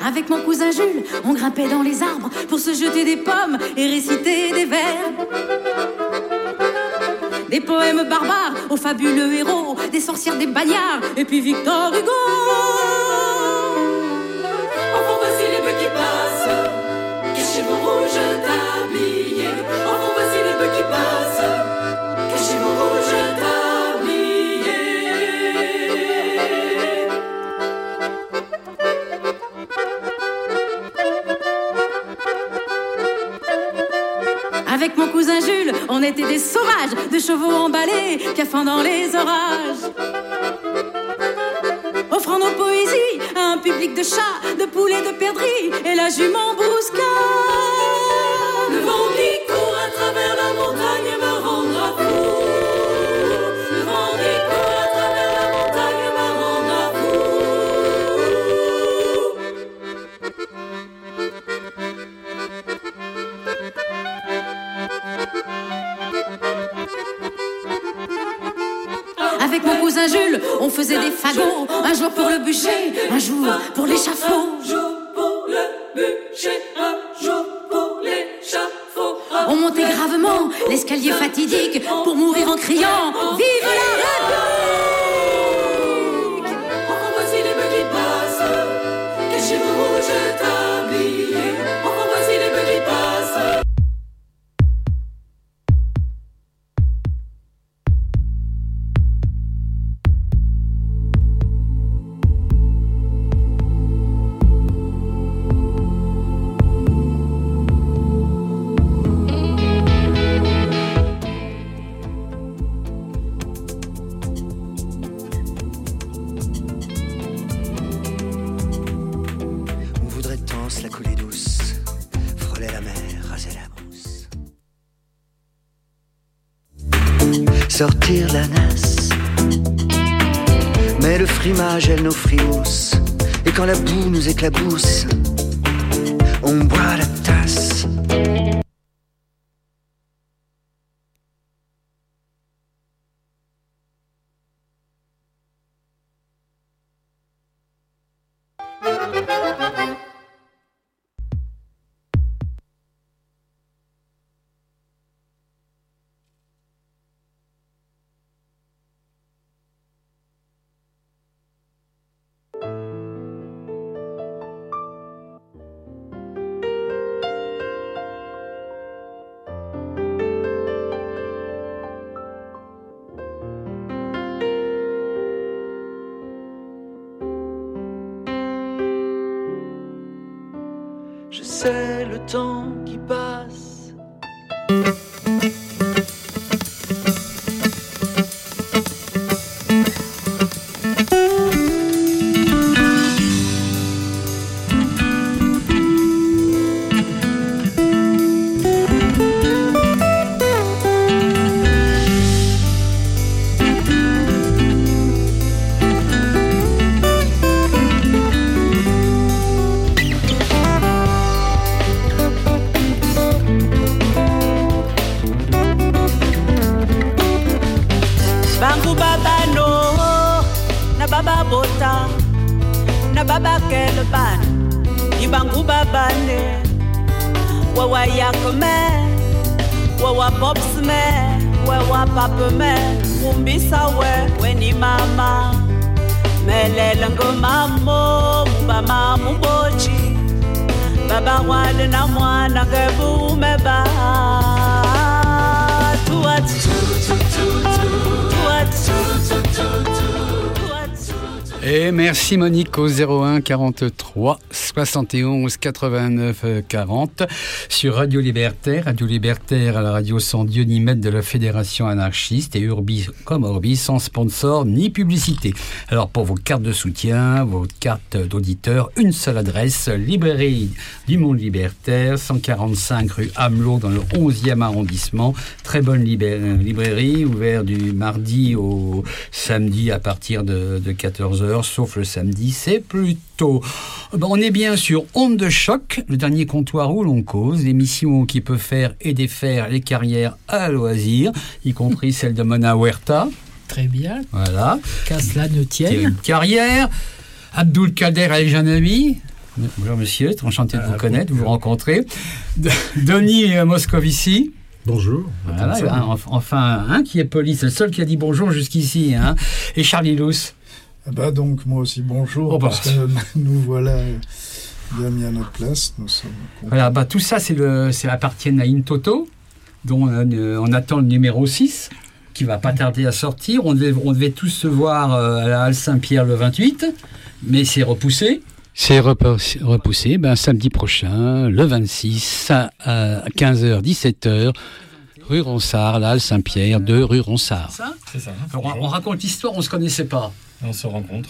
Avec mon cousin Jules, on grimpait dans les arbres pour se jeter des pommes et réciter des vers. Des poèmes barbares aux fabuleux héros, des sorcières, des bagnards, et puis Victor Hugo. Enfant, voici les bœufs qui passent, cachez vos rouges tabliers. Enfant, voici les bœufs qui passent, cachez vos rouges tabliers. Avec mon cousin Jules, on était des sauvages, de chevaux emballés, cafant dans les orages. Offrant nos poésies à un public de chats, de poulets, de perdrix et la jument Bousca. Le vent qui court à travers la montagne me rendra fou. Le vent qui court à travers la montagne me rendra fou. Avec mon cousin Jules, on faisait des fagots. Un jour pour le bûcher, un jour pour l'échafaud. Un jour pour le bûcher, un jour pour l'échafaud. On montait gravement l'escalier fatidique pour mourir en criant vive la République. Enfant, voici les bœufs qui passent, cachez vos rouges tabliers. Enfant, voici les bœufs qui passent. Sortir la nasse, mais le frimage elle nos frimousse. Et quand la boue nous éclabousse, on boit la tasse. Je sais le temps qui passe. Et merci Monique au 01 43 71 89 40 sur Radio Libertaire, à la radio sans Dieu ni maître de la Fédération anarchiste et Urbi comme Orbi, sans sponsor ni publicité. Alors pour vos cartes de soutien, vos cartes d'auditeur, une seule adresse, librairie du Monde Libertaire, 145 rue Amelot dans le 11e arrondissement. Très bonne librairie, ouverte du mardi au samedi à partir de 14h, sauf le samedi, c'est plus tôt. On est bien sur Onde de Choc, le dernier comptoir où l'on cause, l'émission qui peut faire et défaire les carrières à loisir, y compris celle de Mona Huerta. Très bien. Voilà. Qu'à cela ne tienne. Une carrière. Abdul Kader El Janabi. Bonjour monsieur, enchanté de vous connaître, de vous rencontrer. Denis Moscovici. Bonjour. Voilà, enfin, un qui est poli, c'est le seul qui a dit bonjour jusqu'ici. Hein. Et Charlie Luce. Donc moi aussi bonjour, parce que nous voilà bien mis à notre place. Nous sommes contents. Voilà, tout ça, c'est appartient à Intoto, dont on attend le numéro 6, qui va pas tarder à sortir. On devait tous se voir à la Halle Saint-Pierre le 28, mais c'est repoussé. C'est repoussé samedi prochain, le 26, à 15h, 17h, rue Ronsard, la Halle Saint-Pierre, 2 rue Ronsard. C'est ça. Alors, on raconte l'histoire, on ne se connaissait pas. On se rencontre.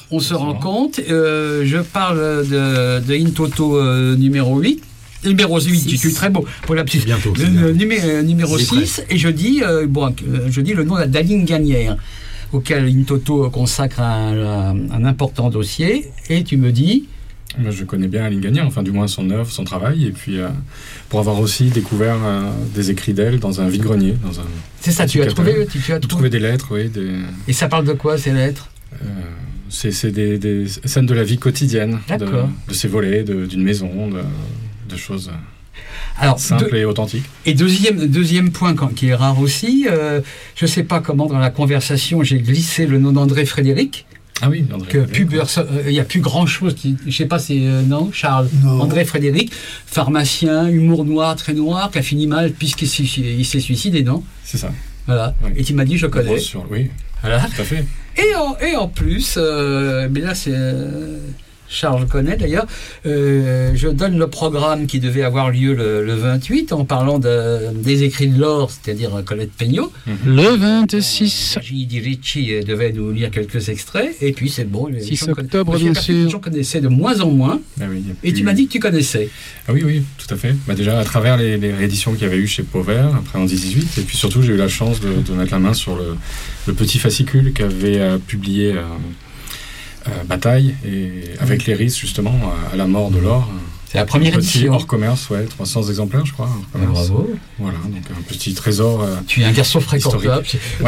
Je parle de Intoto numéro 8. Numéro 8, tu es très beau pour la petite. Bientôt. Numéro 6, et je dis le nom d'Aline Gagnère, auquel Intoto consacre un important dossier, et tu me dis... Moi, je connais bien Aline Gagnère, enfin du moins son œuvre, son travail, et puis pour avoir aussi découvert des écrits d'elle dans un vide-grenier. C'est ça, tu as trouvé des lettres, oui. Et ça parle de quoi, ces lettres? C'est des scènes de la vie quotidienne, de ses volets, d'une maison, de choses simples et authentiques. Et deuxième point qui est rare aussi, je ne sais pas comment dans la conversation j'ai glissé le nom d'André Frédéric. Ah oui, André. Il n'y a plus grand-chose je ne sais pas, c'est Charles. Non. André Frédéric, pharmacien, humour noir, très noir, qui a fini mal puisqu'il s'est suicidé, non? C'est ça. Voilà. Oui. Et tu m'as dit, je connais. Oui, voilà. Tout à fait. Et en plus, mais là c'est... Charles connaît d'ailleurs, je donne le programme qui devait avoir lieu le 28 en parlant des écrits de Laure, c'est-à-dire Colette Peignot. Le 26. Gigi Ricci devait nous lire quelques extraits, et puis c'est bon. 6 octobre, bien sûr. Les gens connaissaient de moins en moins. Et tu m'as dit que tu connaissais. Ah oui, tout à fait. Déjà à travers les rééditions qu'il y avait eu chez Pauvert, après en 18, et puis surtout j'ai eu la chance de mettre la main sur le petit fascicule qu'avait publié... Bataille, et avec les risques justement à la mort de Laure. C'est la première édition. Hors commerce, 300 exemplaires je crois. Bravo. Voilà, donc un petit trésor. Tu es un garçon fréquentable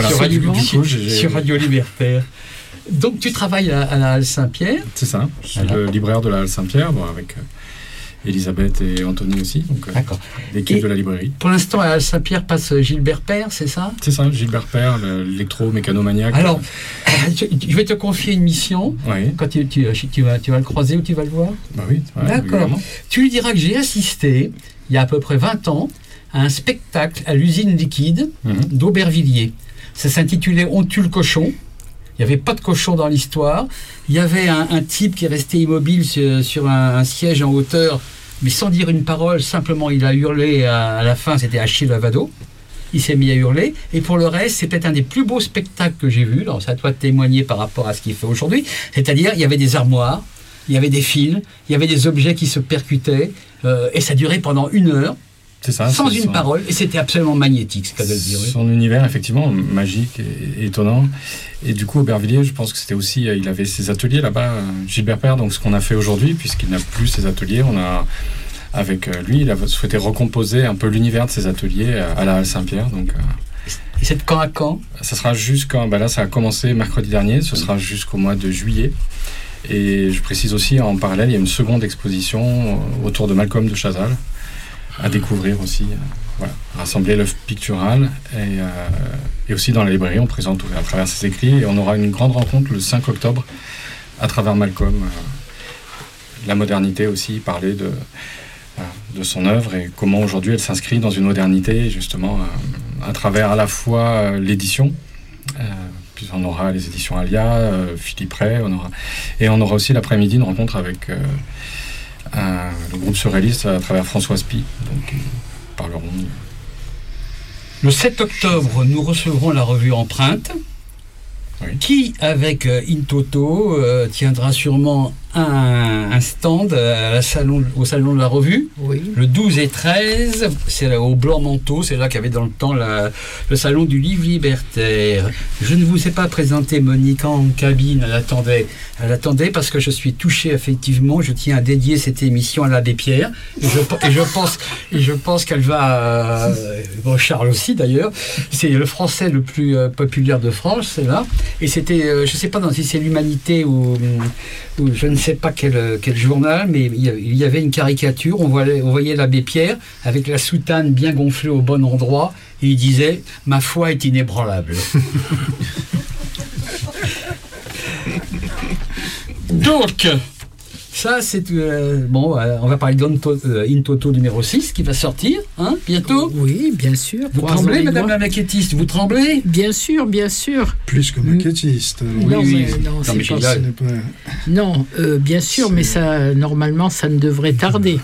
sur Radio Libertaire. Donc tu travailles à la Halle Saint-Pierre. C'est ça, je suis le libraire de la Halle Saint-Pierre, avec Elisabeth et Anthony aussi, donc l'équipe de la librairie. Pour l'instant, à la Halle Saint-Pierre passe Gilbert Père, c'est ça? C'est ça, Gilbert Père, l'électro-mécanomaniaque. Alors, je vais te confier une mission. Oui. Quand tu vas le croiser ou tu vas le voir? Oui. D'accord. Évidemment. Tu lui diras que j'ai assisté, il y a à peu près 20 ans, à un spectacle à l'usine liquide d'Aubervilliers. Ça s'intitulait « On tue le cochon ». Il n'y avait pas de cochon dans l'histoire. Il y avait un type qui est resté immobile sur un siège en hauteur, mais sans dire une parole. Simplement, il a hurlé à la fin, c'était Achille Lavado. Il s'est mis à hurler. Et pour le reste, c'est peut-être un des plus beaux spectacles que j'ai vus. Alors, c'est à toi de témoigner par rapport à ce qu'il fait aujourd'hui. C'est-à-dire, il y avait des armoires, il y avait des fils, il y avait des objets qui se percutaient. Et ça durait pendant 1 heure. C'est ça, sans une parole, et c'était absolument magnétique, ce qu'elle veut dire. Son univers, effectivement, magique et étonnant. Et du coup, Aubervilliers, je pense que c'était aussi, il avait ses ateliers là-bas, Gilbert Père, donc ce qu'on a fait aujourd'hui, puisqu'il n'a plus ses ateliers, avec lui, il a souhaité recomposer un peu l'univers de ses ateliers à la Halle Saint-Pierre. Donc, et c'est de quand à quand? Ça sera là, ça a commencé mercredi dernier, ce sera jusqu'au mois de juillet. Et je précise aussi, en parallèle, il y a une seconde exposition autour de Malcolm de Chazal, à découvrir aussi, rassembler l'œuvre picturale, et aussi dans la librairie on présente à travers ses écrits, et on aura une grande rencontre le 5 octobre à travers Malcolm, la modernité aussi, parler de son œuvre et comment aujourd'hui elle s'inscrit dans une modernité justement à travers à la fois l'édition, puis on aura les éditions Alia, Philippe Ray, on aura aussi l'après-midi une rencontre avec le groupe surréaliste à travers Françoise Pi, donc ils parleront. Le 7 octobre, nous recevrons la revue Empreinte, qui, avec Intoto, tiendra sûrement un stand au salon de la revue. Oui. Le 12 et 13, c'est au Blanc-Manteau, c'est là qu'il y avait dans le temps le salon du livre libertaire. Je ne vous ai pas présenté Monique en cabine, elle attendait parce que je suis touché effectivement, je tiens à dédier cette émission à l'abbé Pierre, et je pense qu'elle va, Charles aussi d'ailleurs, c'est le français le plus populaire de France, c'est là, et c'était, je ne sais pas si c'est l'Humanité ou je ne sais pas quel journal, mais il y avait une caricature, on voyait l'abbé Pierre avec la soutane bien gonflée au bon endroit, et il disait « Ma foi est inébranlable ». Donc, ça c'est... on va parler d'In Toto numéro 6 qui va sortir, bientôt. Oui, bien sûr. Vous tremblez, madame la maquettiste, vous tremblez? Bien sûr, bien sûr. Plus que maquettiste. Non, bien sûr, mais ça, normalement, ça ne devrait tarder.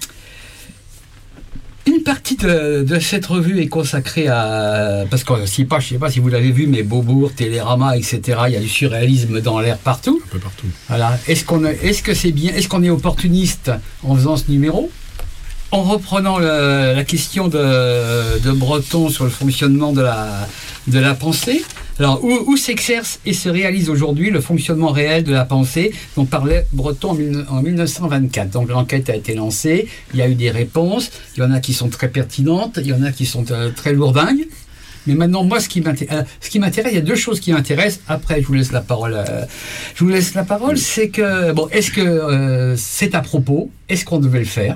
Une partie de cette revue est consacrée à... Parce que je ne sais pas si vous l'avez vu, mais Beaubourg, Télérama, etc., il y a du surréalisme dans l'air partout. Un peu partout. Voilà. Est-ce que c'est bien? Est-ce qu'on est opportuniste en faisant ce numéro? En reprenant la question de Breton sur le fonctionnement de la pensée. Alors, où s'exerce et se réalise aujourd'hui le fonctionnement réel de la pensée dont parlait Breton en 1924. Donc, l'enquête a été lancée, il y a eu des réponses, il y en a qui sont très pertinentes, il y en a qui sont très lourdingues. Mais maintenant, moi, ce qui m'intéresse, il y a deux choses qui m'intéressent. Après, je vous laisse la parole. C'est que, est-ce que c'est à propos? Est-ce qu'on devait le faire?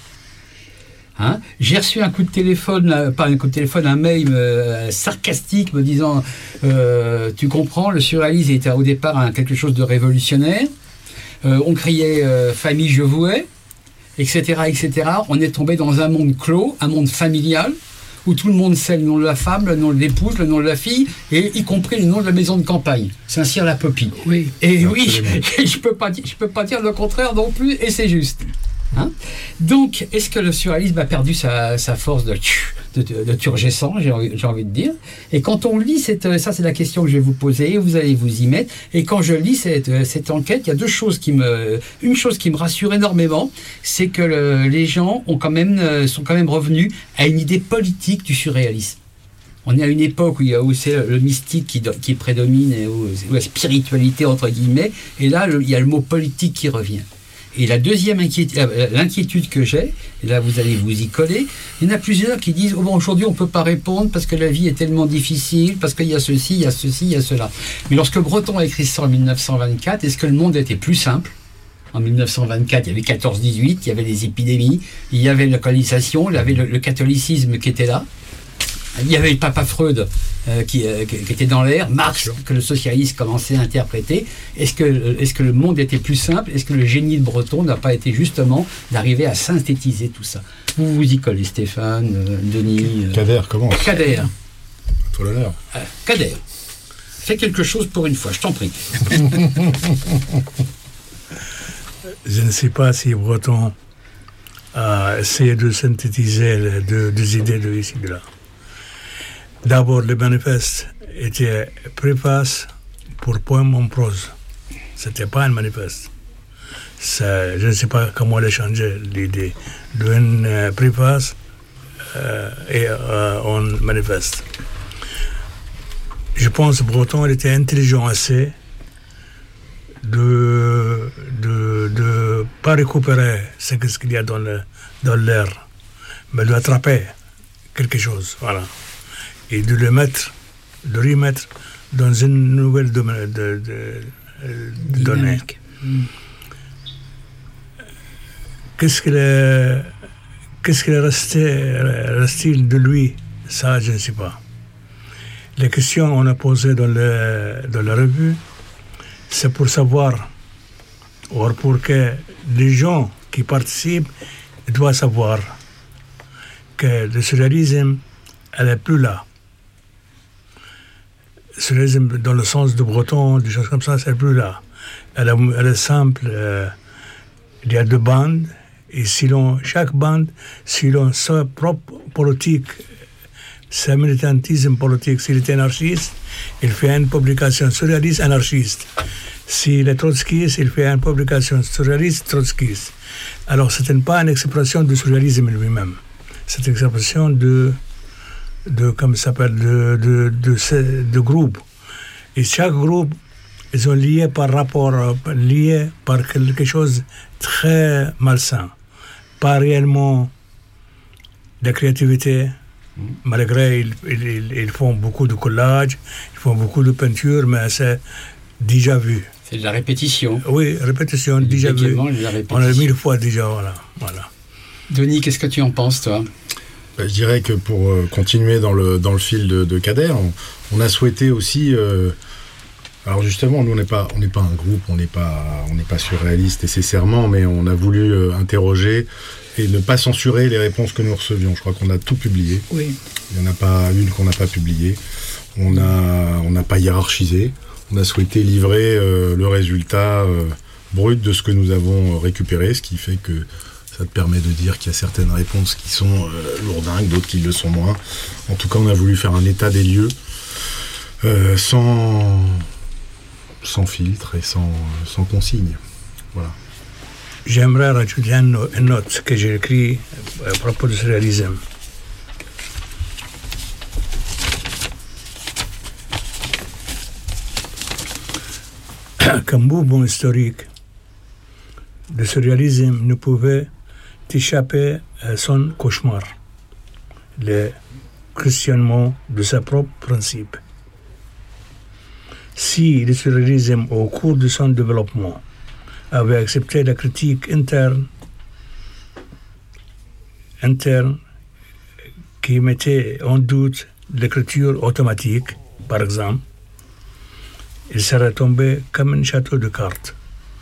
J'ai reçu un coup de téléphone, un mail sarcastique me disant tu comprends, le surréalisme était au départ quelque chose de révolutionnaire, on criait famille je vouais, etc. On est tombé dans un monde clos, un monde familial où tout le monde sait le nom de la femme, le nom de l'épouse, le nom de la fille, et y compris le nom de la maison de campagne. Saint-Cyr-la-Popie. Oui. Et oui, je peux pas dire le contraire non plus, et c'est juste. Donc, est-ce que le surréalisme a perdu sa force de turgescent, j'ai envie de dire? Et quand on lit ça c'est la question que je vais vous poser, vous allez vous y mettre. Et quand je lis cette enquête, il y a une chose qui me rassure énormément, c'est que les gens sont quand même revenus à une idée politique du surréalisme. On est à une époque où c'est le mystique qui prédomine, où la spiritualité entre guillemets, et là il y a le mot politique qui revient. Et la deuxième l'inquiétude que j'ai, et là vous allez vous y coller, il y en a plusieurs qui disent aujourd'hui on ne peut pas répondre parce que la vie est tellement difficile, parce qu'il y a ceci, il y a ceci, il y a cela. Mais lorsque Breton a écrit ça en 1924, est-ce que le monde était plus simple? En 1924, il y avait 14-18, il y avait les épidémies, il y avait la colonisation, il y avait le catholicisme qui était là. Il y avait le papa Freud qui était dans l'air, Marx que le socialiste commençait à interpréter. Est-ce que le monde était plus simple? Est-ce que le génie de Breton n'a pas été justement d'arriver à synthétiser tout ça? Vous y collez, Stéphane, Denis. Kader, comment? Kader. Toi l'honneur. Kader. Fais quelque chose pour une fois, je t'en prie. Je ne sais pas si Breton a essayé de synthétiser deux idées de ici et de là. D'abord, le manifeste était préface pour poème en prose. Ce n'était pas un manifeste. Je ne sais pas comment elle a changé l'idée d'une préface et en manifeste. Je pense que Breton était intelligent assez de pas récupérer ce qu'il y a dans l'air, mais de attraper quelque chose, voilà. Et de le remettre dans une nouvelle domaine de données. Qu'est-ce qu'il est resté de lui? Ça, je ne sais pas. Les questions qu'on a posées dans la revue, c'est pour savoir, ou pour que les gens qui participent doivent savoir que le surréalisme, elle n'est plus là. Le surréalisme, dans le sens de Breton, des choses comme ça, c'est plus là. Elle est simple. Il y a deux bandes, et chaque bande, selon sa propre politique, sa militantisme politique, s'il est anarchiste, il fait une publication surréaliste anarchiste. S'il est trotskiste, il fait une publication surréaliste trotskiste. Alors, ce n'est pas une expression du surréalisme lui-même. C'est une expression de groupes. Et chaque groupe, ils sont liés par quelque chose de très malsain. Pas réellement de créativité, malgré ils font beaucoup de collages, ils font beaucoup de peinture, mais c'est déjà vu. Et de la répétition. Oui, répétition, déjà vu. On l'a 1000 fois déjà, voilà. Denis, qu'est-ce que tu en penses, toi ? Je dirais que pour continuer dans le fil de Kader, on a souhaité aussi... alors justement, nous, on n'est pas un groupe, on n'est pas surréaliste nécessairement, mais on a voulu interroger et ne pas censurer les réponses que nous recevions. Je crois qu'on a tout publié. Oui. Il n'y en a pas une qu'on n'a pas publiée. On n'a pas hiérarchisé. On a souhaité livrer le résultat brut de ce que nous avons récupéré, ce qui fait que ça te permet de dire qu'il y a certaines réponses qui sont lourdingues, d'autres qui le sont moins. En tout cas, on a voulu faire un état des lieux sans filtre et sans consigne. Voilà. J'aimerais rajouter une note que j'ai écrite à propos du surréalisme. Comme mouvement historique, le surréalisme ne pouvait échapper à son cauchemar, le questionnement de ses propres principes. Si le surréalisme, au cours de son développement, avait accepté la critique interne qui mettait en doute l'écriture automatique, par exemple, il serait tombé comme un château de cartes.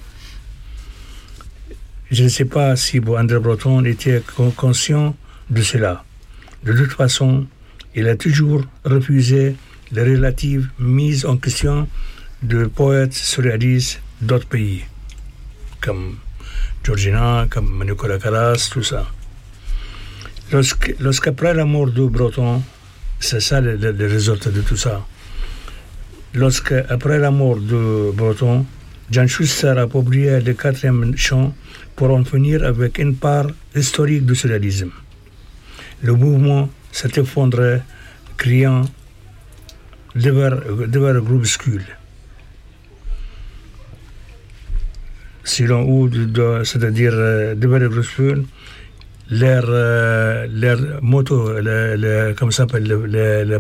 Je ne sais pas si André Breton était conscient de cela. De toute façon, il a toujours refusé les relatives mises en question de poètes surréalistes d'autres pays, comme Georgina, comme Nicolas Callas, tout ça. Lorsqu'après la mort de Breton, c'est ça le résultat de tout ça. Lorsqu'après la mort de Breton, Jan Schuster a publié le 4e chant pour en finir avec une part historique du surréalisme. Le mouvement s'est effondré, criant devers groupuscule. Selon ou, c'est-à-dire devers groupuscule, leur moto, comme ça s'appelle, le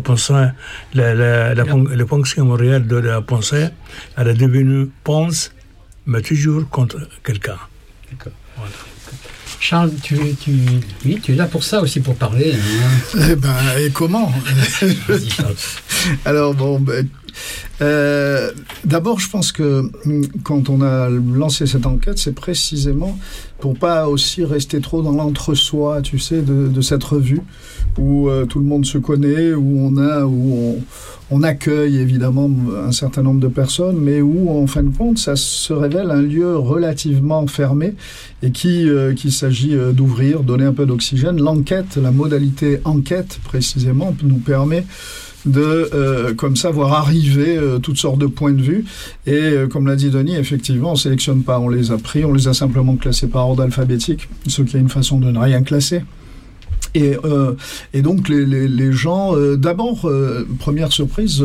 fonction réelle de la pensée, elle est devenue pense, mais toujours contre quelqu'un. D'accord. Voilà. Charles, tu es là pour ça aussi, pour parler. Hein. Et comment Vas-y, Charles. Alors, d'abord, je pense que quand on a lancé cette enquête, c'est précisément pour pas aussi rester trop dans l'entre-soi, tu sais, de cette revue où tout le monde se connaît, où on accueille évidemment un certain nombre de personnes, mais où en fin de compte, ça se révèle un lieu relativement fermé et qu'il s'agit d'ouvrir, donner un peu d'oxygène. L'enquête, la modalité enquête précisément, nous permet de comme ça voir arriver toutes sortes de points de vue et comme l'a dit Denis, effectivement on sélectionne pas, on les a pris, on les a simplement classés par ordre alphabétique, ce qui est une façon de ne rien classer. Et donc les gens, d'abord, première surprise,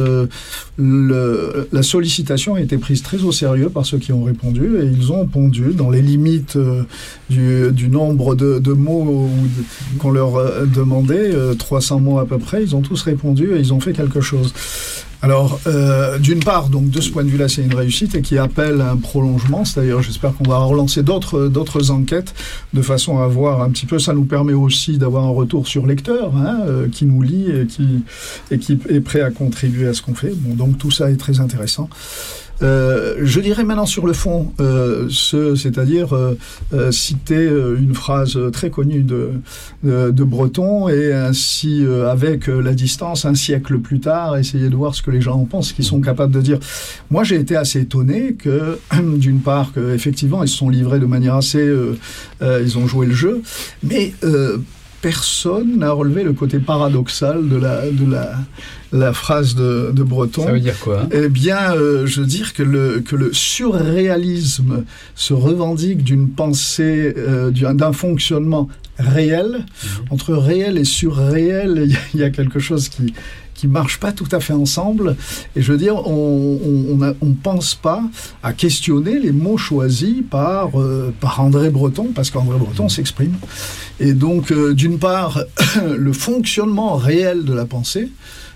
la sollicitation a été prise très au sérieux par ceux qui ont répondu, et ils ont pondu dans les limites du nombre de mots qu'on leur demandait, 300 mots à peu près, ils ont tous répondu et ils ont fait quelque chose. Alors, d'une part, donc de ce point de vue-là, c'est une réussite et qui appelle à un prolongement. C'est-à-dire, j'espère qu'on va relancer d'autres enquêtes de façon à voir un petit peu. Ça nous permet aussi d'avoir un retour sur lecteur qui nous lit et qui est prêt à contribuer à ce qu'on fait. Bon, donc tout ça est très intéressant. Je dirais maintenant sur le fond, c'est-à-dire citer une phrase très connue de Breton et ainsi, avec la distance, un siècle plus tard, essayer de voir ce que les gens en pensent, ce qu'ils sont capables de dire. Moi, j'ai été assez étonné que, d'une part, qu'effectivement, ils se sont livrés de manière assez... ils ont joué le jeu, mais... personne n'a relevé le côté paradoxal de la phrase de Breton. Ça veut dire quoi, hein ? Eh bien, je veux dire que le surréalisme se revendique d'une pensée, d'un fonctionnement réel. Entre réel et surréel, il y a quelque chose qui marche pas tout à fait ensemble. Et je veux dire, on pense pas à questionner les mots choisis par André Breton, parce qu'André Breton s'exprime. Et donc, d'une part, le fonctionnement réel de la pensée,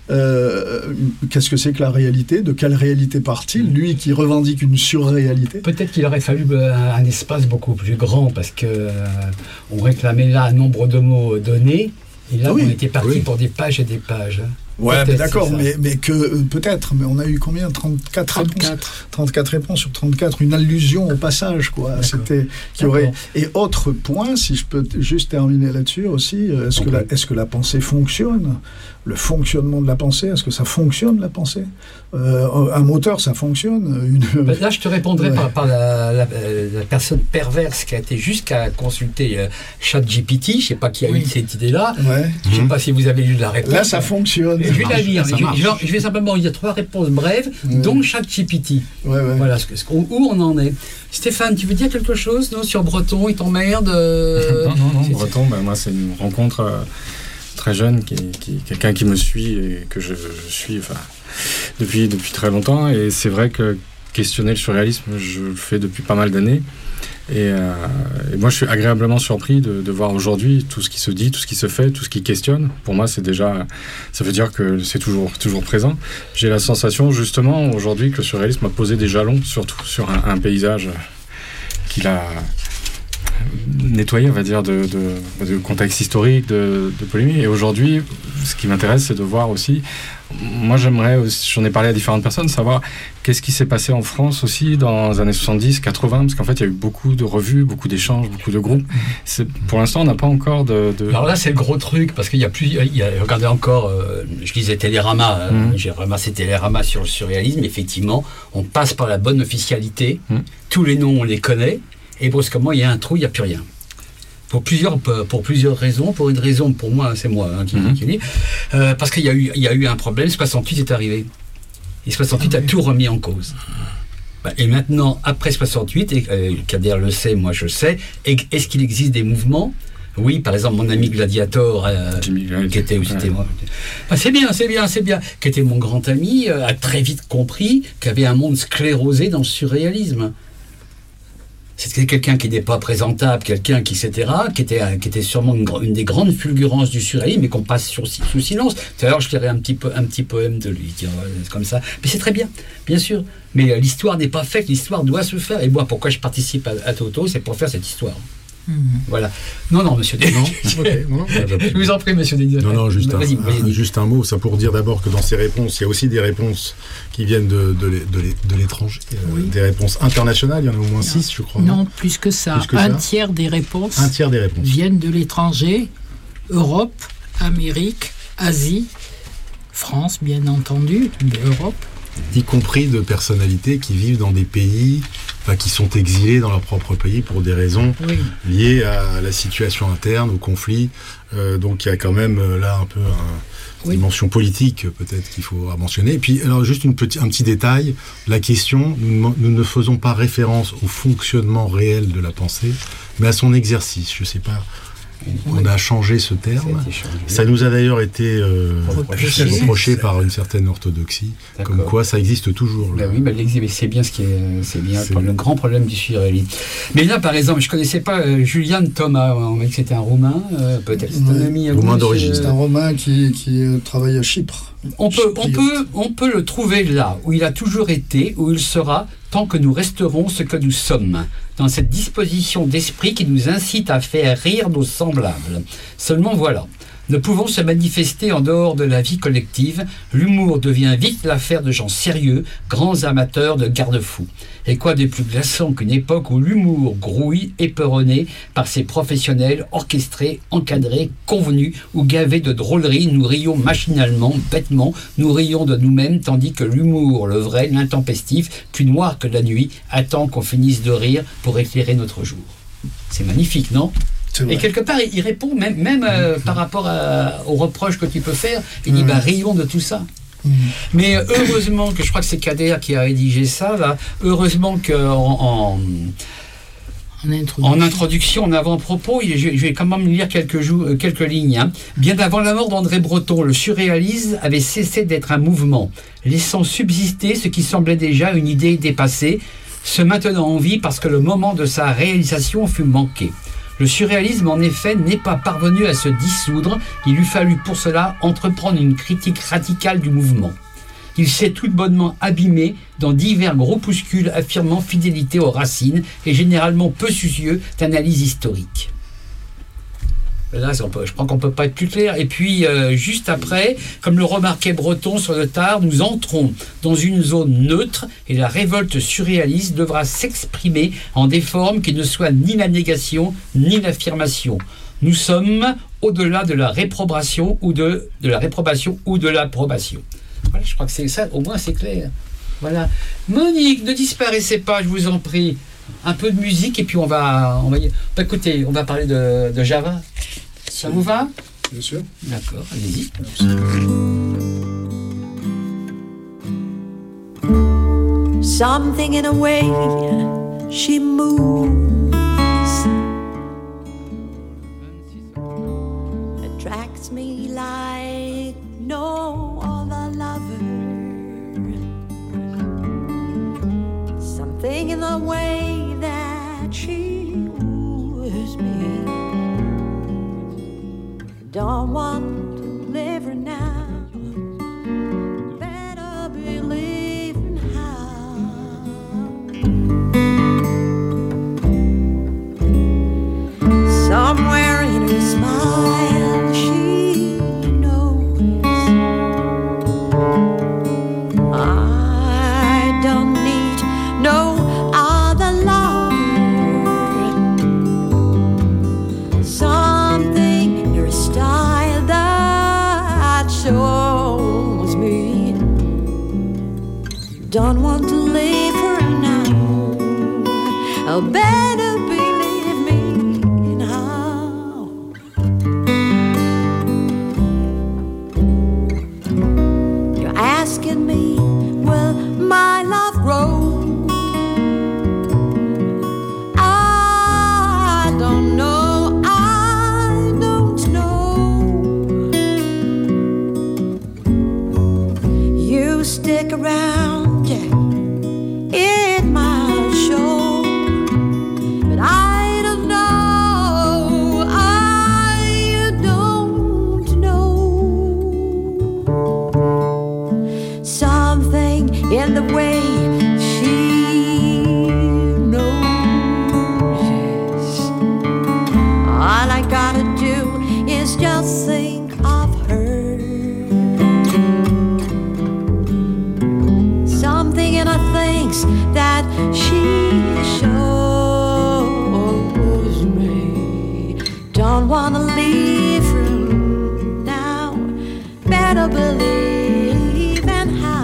qu'est-ce que c'est que la réalité? De quelle réalité part-il? Lui qui revendique une surréalité. Peut-être qu'il aurait fallu un espace beaucoup plus grand, parce que on réclamait là un nombre de mots donnés, et là on était parti pour des pages et des pages. Ouais, mais d'accord, mais que peut-être, mais on a eu combien? 34 réponses sur 34, une allusion au passage, quoi. D'accord. C'était qui aurait. Et autre point, si je peux juste terminer là-dessus aussi, est-ce que la pensée fonctionne? Le fonctionnement de la pensée, est-ce que ça fonctionne, la pensée? Un moteur, ça fonctionne. Là, je te répondrai par la personne perverse qui a été jusqu'à consulter ChatGPT. Je ne sais pas qui a eu cette idée-là. Ouais. Je ne sais pas si vous avez lu la réponse. Là, ça fonctionne. Je vais la lire. Je vais simplement lire 3 réponses brèves, dont ChatGPT. Voilà où on en est. Stéphane, tu veux dire quelque chose sur Breton? Il t'emmerde? Non, Breton, moi, c'est une rencontre... très jeune, quelqu'un qui me suit et que je suis depuis très longtemps, et c'est vrai que questionner le surréalisme, je le fais depuis pas mal d'années, et moi je suis agréablement surpris de voir aujourd'hui tout ce qui se dit, tout ce qui se fait, tout ce qui questionne. Pour moi c'est déjà, ça veut dire que c'est toujours présent. J'ai la sensation justement aujourd'hui que le surréalisme a posé des jalons surtout sur un paysage qu'il a nettoyé, on va dire, de contexte historique, de polémique. Et aujourd'hui, ce qui m'intéresse, c'est de voir aussi, moi j'aimerais aussi, j'en ai parlé à différentes personnes, savoir qu'est-ce qui s'est passé en France aussi dans les années 70, 80, parce qu'en fait il y a eu beaucoup de revues, beaucoup d'échanges, beaucoup de groupes. Pour l'instant, on n'a pas encore de... Alors là, c'est le gros truc, parce qu'il y a plus... regardez encore, je disais Télérama, j'ai ramassé Télérama sur le surréalisme, effectivement, on passe par la bonne officialité, tous les noms on les connaît, et brusquement, il y a un trou, il n'y a plus rien. Pour plusieurs raisons. Pour une raison, pour moi, c'est moi qui dis. Parce qu'il y a eu un problème, 68 est arrivé. Et 68 a tout remis en cause. Et maintenant, après 68, et Kader le sait, moi je sais, est-ce qu'il existe des mouvements? Oui, par exemple, mon ami Gladiator, qui était aussi témoin. C'est bien, qui était mon grand ami, a très vite compris qu'il y avait un monde sclérosé dans le surréalisme. C'était quelqu'un qui n'était pas présentable, quelqu'un qui, etc., qui était sûrement une des grandes fulgurances du surréalisme, mais qu'on passe sous silence. Tout à l'heure, je lirai un petit poème de lui, comme ça. Mais c'est très bien, bien sûr. Mais l'histoire n'est pas faite, l'histoire doit se faire. Et moi, pourquoi je participe à Toto, c'est pour faire cette histoire. Voilà. Non, monsieur Denis. Je vous en prie, monsieur Denis. Non, juste un mot, ça pour dire d'abord que dans ces réponses, il y a aussi des réponses qui viennent de l'étranger, des réponses internationales, il y en a au moins 6, je crois. Non, plus que ça. Un tiers des réponses viennent de l'étranger, Europe, Amérique, Asie, France, bien entendu, mais Europe. Y compris de personnalités qui vivent dans des pays, qui sont exilés dans leur propre pays pour des raisons liées à la situation interne, au conflit. Donc il y a quand même là un peu une dimension politique peut-être qu'il faut mentionner. Et puis alors juste un petit détail, la question, nous ne faisons pas référence au fonctionnement réel de la pensée, mais à son exercice. Je ne sais pas. On a changé ce terme. Ça nous a d'ailleurs été reproché par une certaine orthodoxie, comme quoi ça existe toujours. Oui, c'est bien c'est le grand problème du surréalisme. Mais là, par exemple, je ne connaissais pas Julian Thomas. On m'a dit que c'était un Roumain, peut-être c'est un ami. Roumain d'origine. C'est un Roumain qui travaille à Chypre. On peut le trouver là où il a toujours été, où il sera, tant que nous resterons ce que nous sommes, dans cette disposition d'esprit qui nous incite à faire rire nos semblables. Seulement voilà, ne pouvant se manifester en dehors de la vie collective, l'humour devient vite l'affaire de gens sérieux, grands amateurs de garde-fous. Et quoi de plus glaçant qu'une époque où l'humour grouille, éperonné par ses professionnels, orchestrés, encadrés, convenus ou gavés de drôleries, nous rions machinalement, bêtement, nous rions de nous-mêmes, tandis que l'humour, le vrai, l'intempestif, plus noir que la nuit, attend qu'on finisse de rire pour éclairer notre jour. C'est magnifique, non ? Et quelque part, il répond, même par rapport aux reproches que tu peux faire, il dit, rions de tout ça. Mais heureusement que je crois que c'est Kader qui a rédigé ça là, heureusement qu'en introduction, en avant-propos, je vais quand même lire quelques lignes. Hein. Bien avant la mort d'André Breton, le surréalisme avait cessé d'être un mouvement, laissant subsister ce qui semblait déjà une idée dépassée, se maintenant en vie parce que le moment de sa réalisation fut manqué. Le surréalisme, en effet, n'est pas parvenu à se dissoudre. Il lui fallut pour cela entreprendre une critique radicale du mouvement. Il s'est tout bonnement abîmé dans divers groupuscules affirmant fidélité aux racines et généralement peu soucieux d'analyse historique. Là, je crois qu'on ne peut pas être plus clair. Et puis, juste après, comme le remarquait Breton sur le tard, nous entrons dans une zone neutre et la révolte surréaliste devra s'exprimer en des formes qui ne soient ni la négation ni l'affirmation. Nous sommes au-delà de la réprobation ou de l'approbation. Voilà, je crois que c'est ça, au moins c'est clair. Voilà. Monique, ne disparaissez pas, je vous en prie. Un peu de musique et puis on va écoutez, on va parler de Java. Ça vous va ? Bien sûr. D'accord, allez-y. Something in a way she moves attracts me like no other lover. Something in the way that she woos me. Don't want to live her now. Better believe in how. Somewhere in her smile she knows I don't need no other lover. Something in her style that shows me don't want to leave her now. Oh, better believe me now. You're asking me, will my love grow? I don't know, I don't know. You stick around, yeah, it might show. But I don't know, I don't know. Something in the way she knows, yes. All I gotta do is just think of her. Something in her things that she shows me. Don't wanna leave her now. Better believe in how.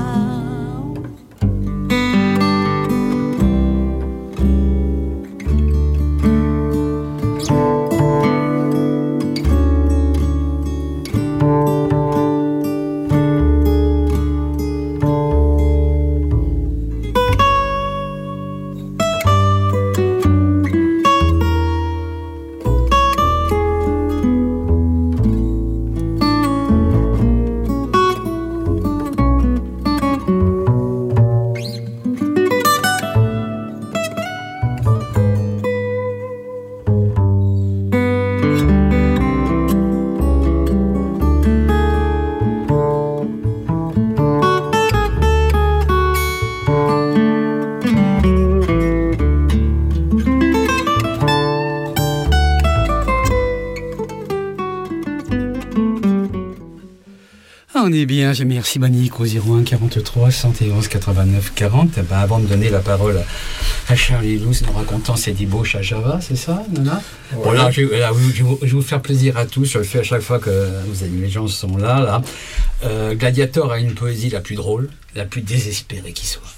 On est bien, merci Monique au 01 43 71 89 40. Ben, avant de donner la parole à Charlie Louz, nous racontant ses débauches à Java, c'est ça, Nana? Ouais. Bon, là, je vais vous faire plaisir à tous, je le fais à chaque fois que les gens sont là. Gladiator a une poésie la plus drôle, la plus désespérée qui soit.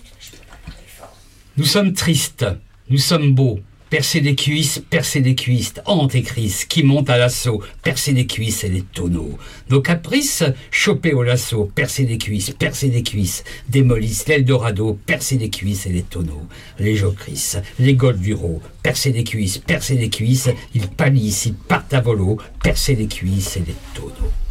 Nous sommes tristes, nous sommes beaux. Percer les cuisses, Antéchrist, qui monte à l'assaut, percer les cuisses et les tonneaux. Nos caprices, choper au lasso, percer les cuisses, démolissent l'Eldorado, percer les cuisses et les tonneaux. Les jocris, les Golduro, percer les cuisses, ils pâlissent, ils partent à volo, percer les cuisses et les tonneaux.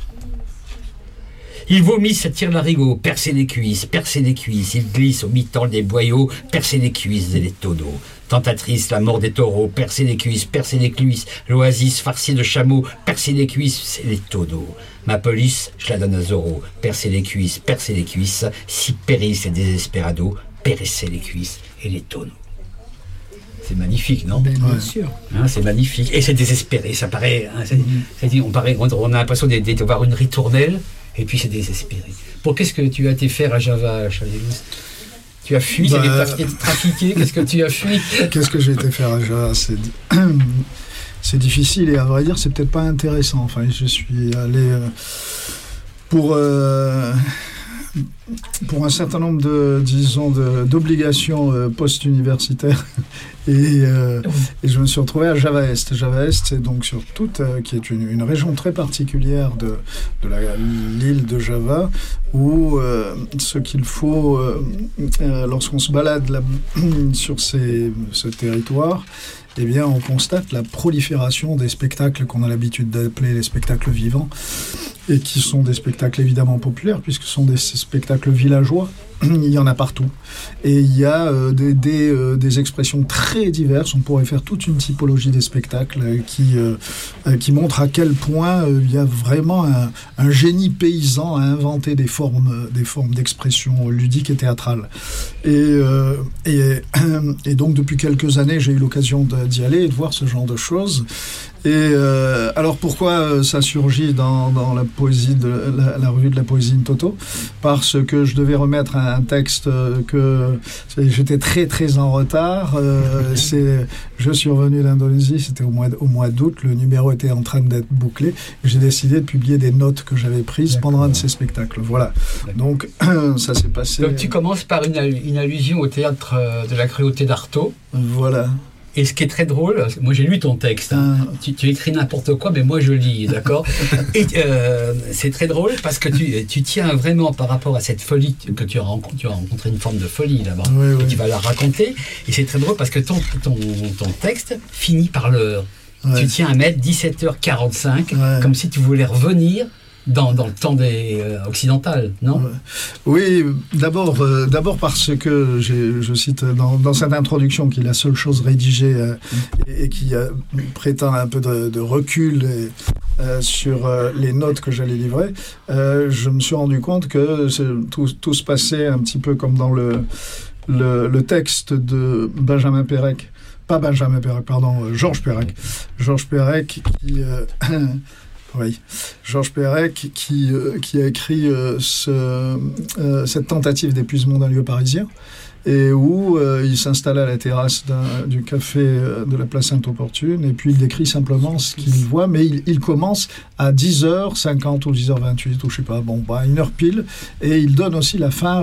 Ils vomissent, tirent l'arigot, percer les cuisses, ils glissent au mi-temps des boyaux, percer les cuisses et les tonneaux. Tentatrice, la mort des taureaux, percer les cuisses, l'oasis farcie de chameaux, percer les cuisses, c'est les tonneaux. Ma police, je la donne à Zorro, percer les cuisses, si périssent les désespérados, périssez les cuisses et les tonneaux. C'est magnifique, non? Bien sûr. Hein, c'est magnifique. Et c'est désespéré, ça paraît. Hein, on a l'impression de voir une ritournelle, et puis c'est désespéré. Qu'est-ce que tu as été faire à Java, Chadelous? Tu as fui, tu été trafiqué, qu'est-ce que tu as fui? Qu'est-ce que j'ai été faire à Java? C'est difficile, et à vrai dire, c'est peut-être pas intéressant. Enfin, je suis allé pour un certain nombre d'obligations post-universitaires et je me suis retrouvé à Java Est. Java Est, c'est donc sur toute, qui est une région très particulière de l'île de Java, où ce qu'il faut, lorsqu'on se balade là, sur ce territoire, eh bien, on constate la prolifération des spectacles qu'on a l'habitude d'appeler les spectacles vivants, et qui sont des spectacles évidemment populaires, puisque ce sont des spectacles villageois. Il y en a partout. Et il y a des expressions très diverses. On pourrait faire toute une typologie des spectacles qui montre à quel point il y a vraiment un génie paysan à inventer des formes d'expression ludique et théâtrale. Et donc, depuis quelques années, j'ai eu l'occasion d'y aller et de voir ce genre de choses. Et alors pourquoi ça surgit dans la poésie la revue de la poésie in toto? Parce que je devais remettre un texte que j'étais très très en retard. Je suis revenu d'Indonésie, c'était au mois d'août. Le numéro était en train d'être bouclé. J'ai décidé de publier des notes que j'avais prises pendant un de ces spectacles. Voilà. Donc ça s'est passé. Donc tu commences par une allusion au théâtre de la cruauté d'Artaud. Voilà. Et ce qui est très drôle, moi j'ai lu ton texte, hein. Tu écris n'importe quoi, mais moi je lis, d'accord? Et c'est très drôle parce que tu tiens vraiment par rapport à cette folie que tu as rencontré une forme de folie là-bas, oui. Et tu vas la raconter. Et c'est très drôle parce que ton texte finit par l'heure. Ouais. Tu tiens à mettre 17h45, comme si tu voulais revenir dans le temps occidental, non? Oui, d'abord parce que je cite dans cette introduction qui est la seule chose rédigée et qui prétend un peu de recul sur les notes que j'allais livrer, je me suis rendu compte que tout se passait un petit peu comme dans le texte de Benjamin Pérec. Pas Benjamin Pérec, pardon, Georges Pérec. Georges Pérec qui... Oui, Georges Pérec qui a écrit cette tentative d'épuisement d'un lieu parisien, et où il s'installe à la terrasse du café de la place Sainte-Opportune, et puis il décrit simplement ce qu'il voit, mais il commence à 10h50 ou 10h28, ou je sais pas, une heure pile, et il donne aussi la fin,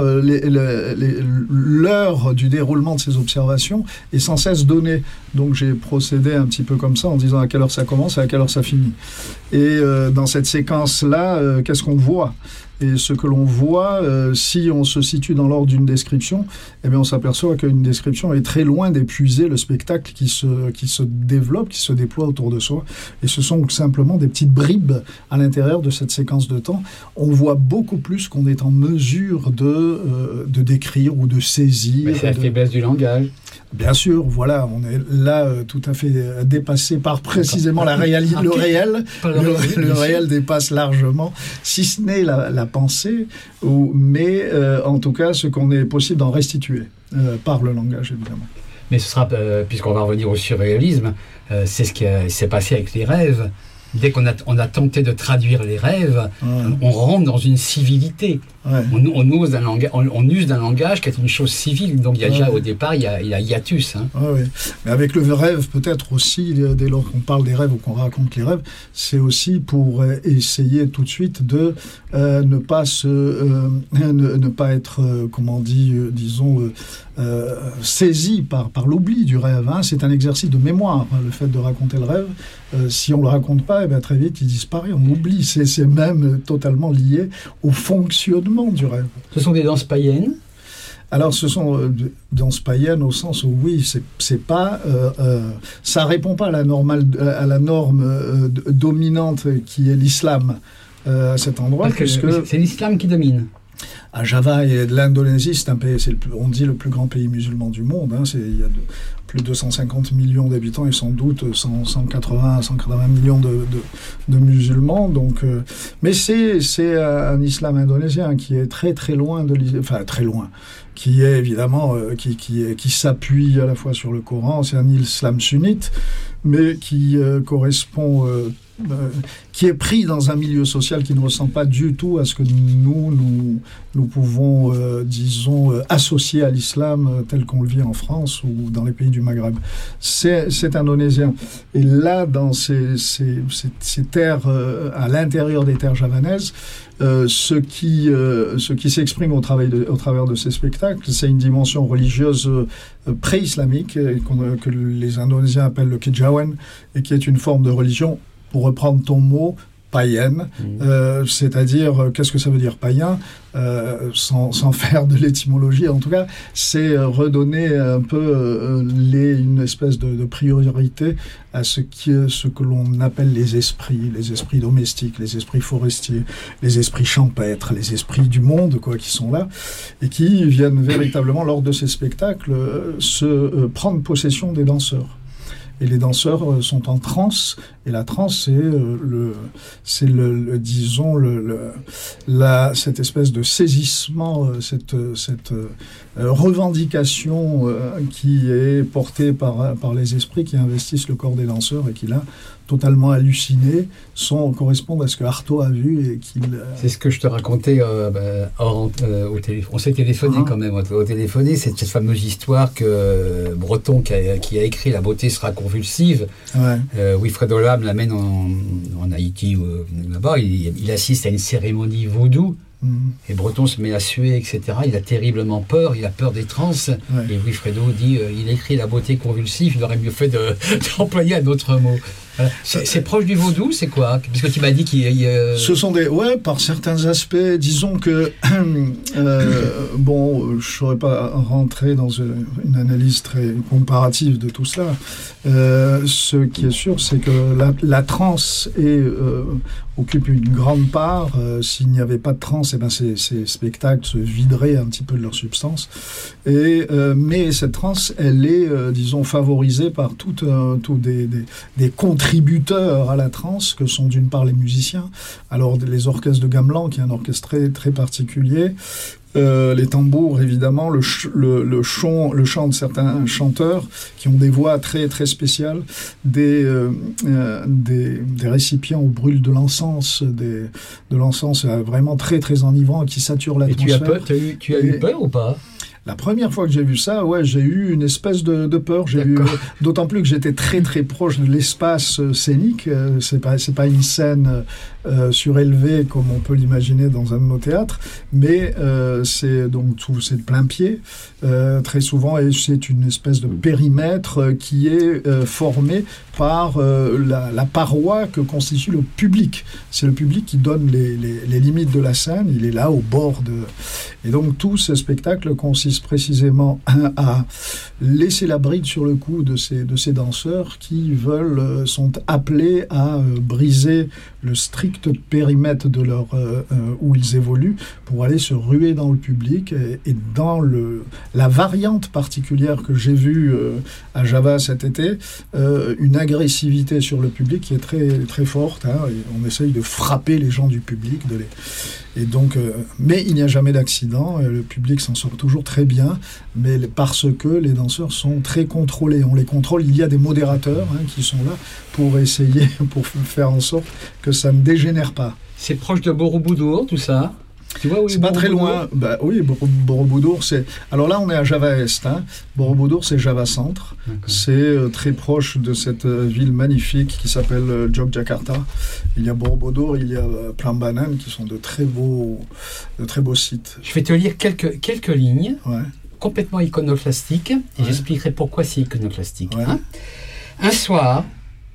l'heure du déroulement de ses observations est sans cesse donnée. Donc j'ai procédé un petit peu comme ça, en disant à quelle heure ça commence et à quelle heure ça finit. Et dans cette séquence-là, qu'est-ce qu'on voit ? Et ce que l'on voit, si on se situe dans l'ordre d'une description, eh bien on s'aperçoit qu'une description est très loin d'épuiser le spectacle qui se développe, qui se déploie autour de soi. Et ce sont simplement des petites bribes à l'intérieur de cette séquence de temps. On voit beaucoup plus qu'on est en mesure de décrire ou de saisir. Mais c'est la faiblesse du langage. Bien sûr, voilà, on est là tout à fait dépassé par précisément le réel. Le réel dépasse largement, si ce n'est la pensée, mais en tout cas ce qu'on est possible d'en restituer par le langage, évidemment. Mais ce sera, puisqu'on va revenir au surréalisme, c'est ce qui s'est passé avec les rêves. Dès qu'on a tenté de traduire les rêves, on rentre dans une civilité. On use d'un langage qui est une chose civile. Donc il y a déjà au départ, il y a hiatus. Hein. Mais avec le rêve, peut-être aussi, dès lors qu'on parle des rêves ou qu'on raconte les rêves, c'est aussi pour essayer tout de suite de ne pas être, saisi par l'oubli du rêve. Hein. C'est un exercice de mémoire, le fait de raconter le rêve. Si on ne le raconte pas, très vite il disparaît, on oublie. C'est même totalement lié au fonctionnement du rêve. Ce sont des danses païennes? Alors, ce sont danses païennes au sens où, oui, c'est pas... ça répond pas à la norme dominante qui est l'islam à cet endroit. Parce que c'est l'islam qui domine. à Java et l'Indonésie, c'est un pays, on dit le plus grand pays musulman du monde. Hein, il y a plus de 250 millions d'habitants et sans doute 180 millions de musulmans. Donc, mais c'est un islam indonésien qui est très très loin très loin, qui est évidemment qui s'appuie à la fois sur le Coran. C'est un islam sunnite, mais qui correspond qui est pris dans un milieu social qui ne ressemble pas du tout à ce que nous pouvons, disons, associer à l'islam tel qu'on le vit en France ou dans les pays du Maghreb. C'est indonésien. Et là, dans ces terres, à l'intérieur des terres javanaises, ce qui s'exprime au travers de ces spectacles, c'est une dimension religieuse pré-islamique que les Indonésiens appellent le Kejawen, et qui est une forme de religion, pour reprendre ton mot, païenne, c'est-à-dire, qu'est-ce que ça veut dire païen, sans faire de l'étymologie, en tout cas, c'est redonner un peu une espèce de priorité à ce que l'on appelle les esprits domestiques, les esprits forestiers, les esprits champêtres, les esprits du monde, qui sont là, et qui viennent véritablement, lors de ces spectacles, se prendre possession des danseurs. Et les danseurs sont en transe, et la transe, c'est cette espèce de saisissement, cette revendication qui est portée par les esprits qui investissent le corps des danseurs et qui, là, totalement hallucinés, correspondent à ce que Artaud a vu et qu'il... C'est ce que je te racontais au téléphone. On s'est téléphoné quand même, au téléphoné, cette fameuse histoire que Breton, qui a écrit « La beauté sera convulsive », Wilfred Olam l'amène en Haïti, là-bas, il assiste à une cérémonie vaudou. Et Breton se met à suer, etc. Il a terriblement peur, il a peur des trans. Et Wilfredo dit il écrit la beauté convulsive, il aurait mieux fait d'employer un autre mot. C'est proche du vaudou, c'est quoi? Parce que tu m'as dit qu'il Ce sont par certains aspects, disons que je ne saurais pas rentrer dans une analyse très comparative de tout cela. Ce qui est sûr, c'est que la transe occupe une grande part. S'il n'y avait pas de transe, ces spectacles se videraient un petit peu de leur substance. Mais cette transe, elle est, disons, favorisée par tous des contributeurs à la transe, que sont d'une part les musiciens, alors les orchestres de Gamelan, qui est un orchestre très, très particulier, les tambours, évidemment, le chant de certains chanteurs qui ont des voix très, très spéciales, des récipients où brûle de l'encens, de l'encens vraiment très, très enivrant, qui sature l'atmosphère. Et tu as eu peur ou pas? La première fois que j'ai vu ça, j'ai eu une espèce de peur. D'autant plus que j'étais très très proche de l'espace scénique. C'est pas une scène surélevée comme on peut l'imaginer dans un de nos théâtres, mais c'est de plein pied très souvent, et c'est une espèce de périmètre qui est formé par la paroi que constitue le public. C'est le public qui donne les limites de la scène. Il est là au bord et donc tout ce spectacle consiste précisément à laisser la bride sur le cou de ces danseurs qui sont appelés à briser le strict périmètre de où ils évoluent pour aller se ruer dans le public, et dans la variante particulière que j'ai vue à Java cet été, une agressivité sur le public qui est très, très forte, et on essaye de frapper les gens du public, et donc, mais il n'y a jamais d'accident, le public s'en sort toujours très bien, mais parce que les danseurs sont très contrôlés. On les contrôle, il y a des modérateurs qui sont là pour essayer, pour faire en sorte que ça ne dégénère pas. C'est proche de Borobudur, tout ça? Tu vois où c'est pas très loin. Oui, Borobudur, c'est... Alors là, on est à Java Est. Borobudur, c'est Java Centre. D'accord. C'est très proche de cette ville magnifique qui s'appelle Yogyakarta. Il y a Borobudur, il y a Prambanan, qui sont de très beaux sites. Je vais te lire quelques lignes, complètement iconoclastiques, et j'expliquerai pourquoi c'est iconoclastique. Un soir,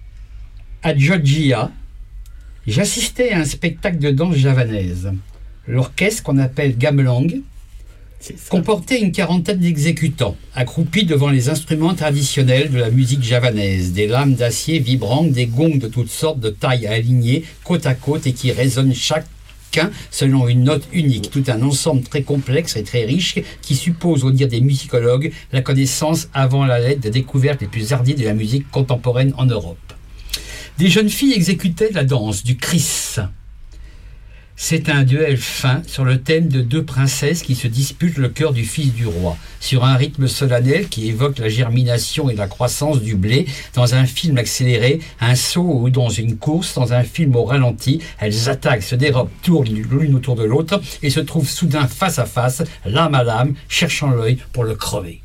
à Jogja, j'assistais à un spectacle de danse javanaise. L'orchestre, qu'on appelle gamelan, comportait une quarantaine d'exécutants, accroupis devant les instruments traditionnels de la musique javanaise, des lames d'acier vibrantes, des gongs de toutes sortes de tailles alignées côte à côte et qui résonnent chacun selon une note unique, tout un ensemble très complexe et très riche qui suppose, au dire des musicologues, la connaissance avant la lettre des découvertes les plus hardies de la musique contemporaine en Europe. Des jeunes filles exécutaient la danse du Kris. C'est un duel fin sur le thème de deux princesses qui se disputent le cœur du fils du roi, sur un rythme solennel qui évoque la germination et la croissance du blé, dans un film accéléré, un saut ou dans une course, dans un film au ralenti. Elles attaquent, se dérobent, tournent l'une autour de l'autre et se trouvent soudain face à face, lame à lame, cherchant l'œil pour le crever.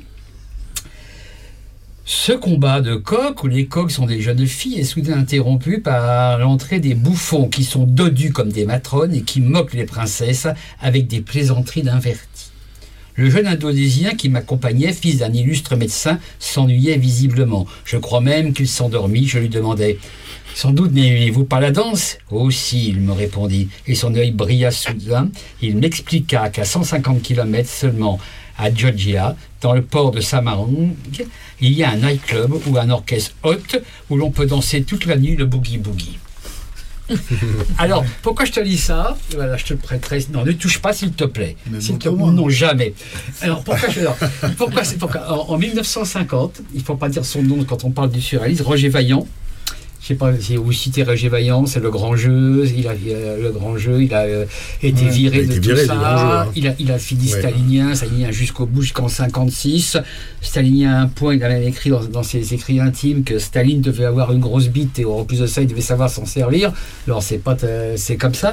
Ce combat de coqs, où les coqs sont des jeunes filles, est soudain interrompu par l'entrée des bouffons qui sont dodus comme des matrones et qui moquent les princesses avec des plaisanteries d'invertis. Le jeune Indonésien qui m'accompagnait, fils d'un illustre médecin, s'ennuyait visiblement. Je crois même qu'il s'endormit. Je lui demandai « Sans doute n'aimez-vous pas la danse ?»« Oh si, il me répondit, et son œil brilla soudain. Il m'expliqua qu'à 150 km seulement, à Georgia, dans le port de Samarang, il y a un nightclub ou un orchestre hot où l'on peut danser toute la nuit le boogie-boogie. Alors, pourquoi je te lis ça? Voilà, je te le prêterai. Non, ne touche pas, s'il te plaît. Non, jamais. Alors, pourquoi en 1950, il ne faut pas dire son nom quand on parle du surréalisme, Roger Vaillant, je sais pas si vous citez Roger Vaillant, c'est le grand jeu, il a été viré de tout ça, il a fini stalinien jusqu'au bout, jusqu'en 56. Stalinien à un point, il a même écrit dans ses écrits intimes que Staline devait avoir une grosse bite et en plus de ça, il devait savoir s'en servir. Alors c'est comme ça.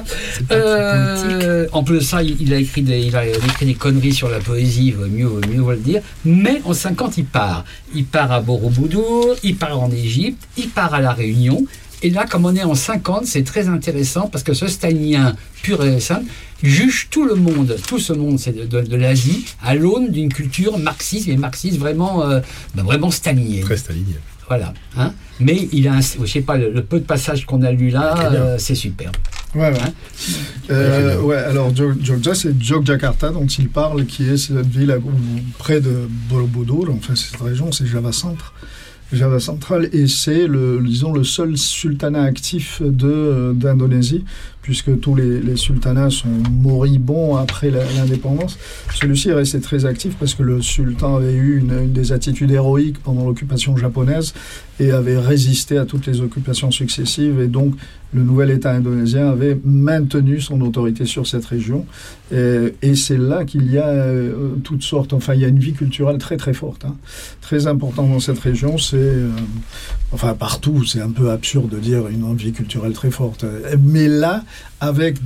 En plus de ça, il a écrit des conneries sur la poésie, mieux le dire. Mais en 50, il part à Borobudur, il part en Égypte, il part à La Réunion. Et là, comme on est en 50, c'est très intéressant parce que ce stalinien pur et simple juge tout ce monde c'est de l'Asie, à l'aune d'une culture marxiste, mais marxiste vraiment stalinien. Très stalinien. Voilà. Hein, mais il a, je sais pas, le peu de passages qu'on a lu là, c'est super. Ouais. Alors Jogja, c'est Jogjakarta dont il parle, qui est cette ville près de Borobudur. Enfin, cette région, c'est Java central, et c'est le seul sultanat actif d'Indonésie, puisque tous les sultanats sont moribonds après l'indépendance. Celui-ci est resté très actif parce que le sultan avait eu une des attitudes héroïques pendant l'occupation japonaise et avait résisté à toutes les occupations successives, et donc le nouvel État indonésien avait maintenu son autorité sur cette région, et c'est là qu'il y a toutes sortes, enfin il y a une vie culturelle très très forte, très importante dans cette région. C'est partout, c'est un peu absurde de dire une vie culturelle très forte, mais là avec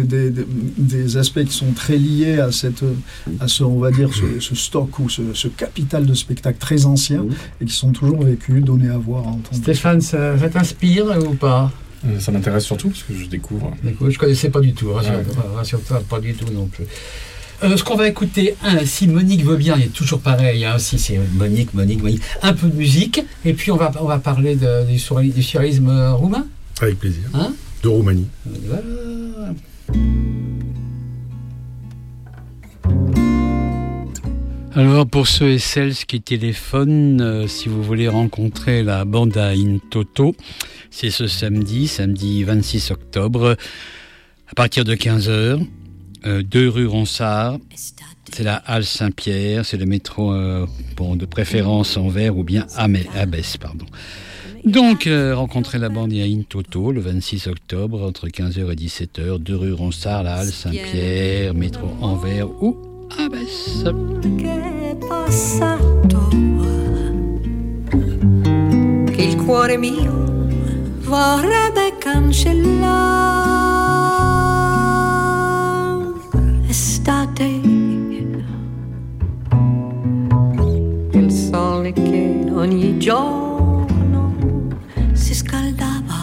des aspects qui sont très liés à ce on va dire ce stock ou ce capital de spectacle très ancien, et qui sont toujours vécus, donnés à voir, à entendre. Stéphane, ça t'inspire ou pas? Ça m'intéresse surtout parce que je découvre. Je ne connaissais pas du tout, rassure-toi, pas du tout non plus. Ce qu'on va écouter, si Monique veut bien, il est toujours pareil, si c'est Monique, un peu de musique, et puis on va parler du surréalisme roumain. Avec plaisir. De Roumanie. Voilà. Alors pour ceux et celles qui téléphonent, si vous voulez rencontrer la bande à In Toto, c'est ce samedi 26 octobre, à partir de 15h, 2 rue Ronsard, c'est la halle Saint-Pierre, c'est le métro de préférence Anvers ou bien Abbesse, pardon. Donc, rencontrer la bande à In Toto le 26 octobre, entre 15h et 17h, 2 rue Ronsard, la halle Saint-Pierre, métro Anvers ou Abbesse. Che il cuore mio vorrebbe cancellare. Estate, il sole che ogni giorno si scaldava,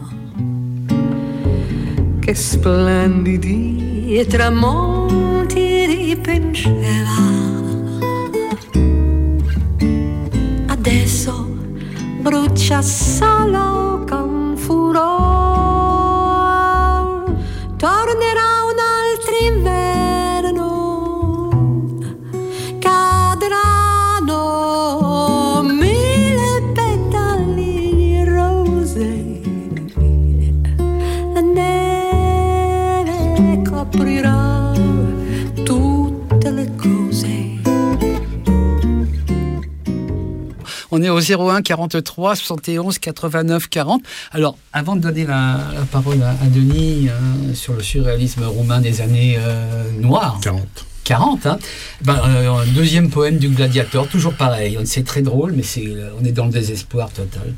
che splendidi tramonti dipingeva. Adesso brucia solo con furore, tornerà un altro inverno, cadranno 1000 petali di rose, la neve 01 43 71 89 40. Alors, avant de donner la parole à Denis sur le surréalisme roumain des années noires. 40, hein. Un deuxième poème du Gladiateur, toujours pareil. C'est très drôle, mais on est dans le désespoir total.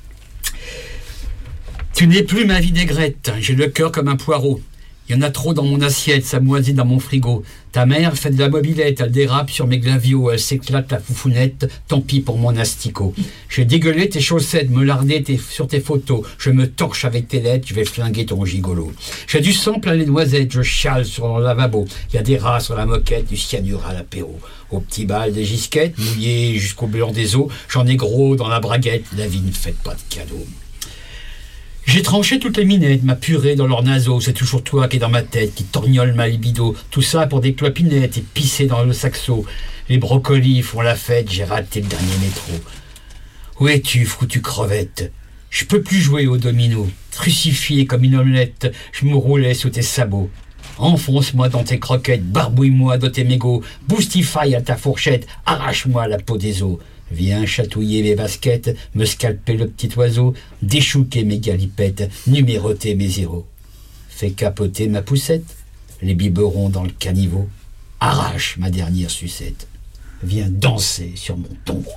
Tu n'es plus ma vinaigrette, j'ai le cœur comme un poireau. Il y en a trop dans mon assiette, ça moisit dans mon frigo. Ta mère fait de la mobilette, elle dérape sur mes glaviots, elle s'éclate la foufounette, tant pis pour mon asticot. J'ai dégueulé tes chaussettes, me lardé sur tes photos, je me torche avec tes lettres, je vais flinguer ton gigolo. J'ai du sang plein les noisettes, je chiale sur le lavabo, il y a des rats sur la moquette, du cyanure à l'apéro. Au petit bal des gisquettes, mouillées jusqu'au blanc des os, j'en ai gros dans la braguette, la vie ne fait pas de cadeaux. J'ai tranché toutes les minettes, ma purée dans leurs naseaux, c'est toujours toi qui es dans ma tête, qui torgnole ma libido, tout ça pour des clopinettes et pisser dans le saxo. Les brocolis font la fête, j'ai raté le dernier métro. Où es-tu, foutue crevette? Je peux plus jouer au domino, crucifié comme une omelette, je me roulais sous tes sabots. Enfonce-moi dans tes croquettes, barbouille-moi dans tes mégots, boostify à ta fourchette, arrache-moi la peau des os. Viens chatouiller mes baskets, me scalper le petit oiseau, déchouquer mes galipettes, numéroter mes zéros. Fais capoter ma poussette, les biberons dans le caniveau, arrache ma dernière sucette. Viens danser sur mon tombeau.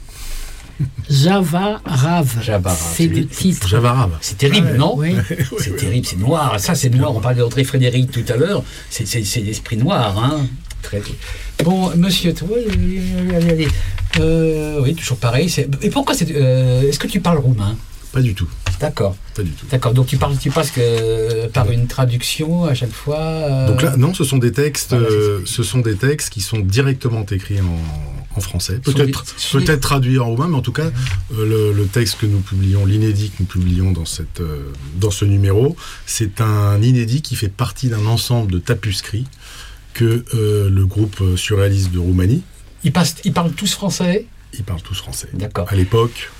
Java Rave, c'est le titre. Java Rave. C'est terrible, non? Oui. C'est terrible, c'est noir. Ça, c'est noir. On parlait d'André Frédéric tout à l'heure. C'est l'esprit noir, hein. Très bien. Bon, monsieur, toi, allez. Oui, toujours pareil. Et pourquoi est-ce que tu parles roumain? Pas du tout. D'accord. Pas du tout. D'accord. Donc tu passes par une traduction à chaque fois. Donc là, non, ce sont des textes. Ce sont des textes qui sont directement écrits en français. Peut-être traduits en roumain, mais en tout cas, le texte que nous publions, l'inédit que nous publions dans ce numéro, c'est un inédit qui fait partie d'un ensemble de tapuscrits que le groupe surréaliste de Roumanie. Ils parlent tous français? Ils parlent tous français. D'accord. À l'époque,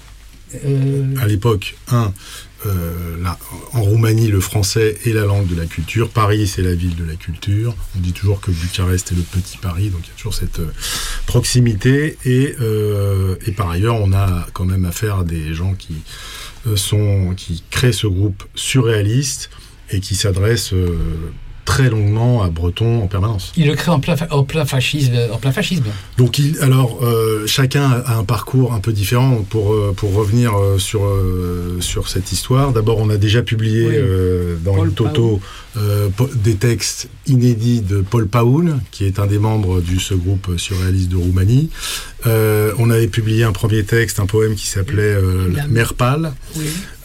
en Roumanie, le français est la langue de la culture. Paris, c'est la ville de la culture. On dit toujours que Bucarest est le petit Paris, donc il y a toujours cette proximité. Et par ailleurs, on a quand même affaire à des gens qui créent ce groupe surréaliste et qui s'adressent très longuement à Breton en permanence. Il le crée en plein fascisme. Donc, chacun a un parcours un peu différent pour revenir sur cette histoire. D'abord, on a déjà publié dans le Toto des textes inédits de Paul Paoul, qui est un des membres de ce groupe surréaliste de Roumanie. On avait publié un premier texte, un poème qui s'appelait La mer pâle. Oui.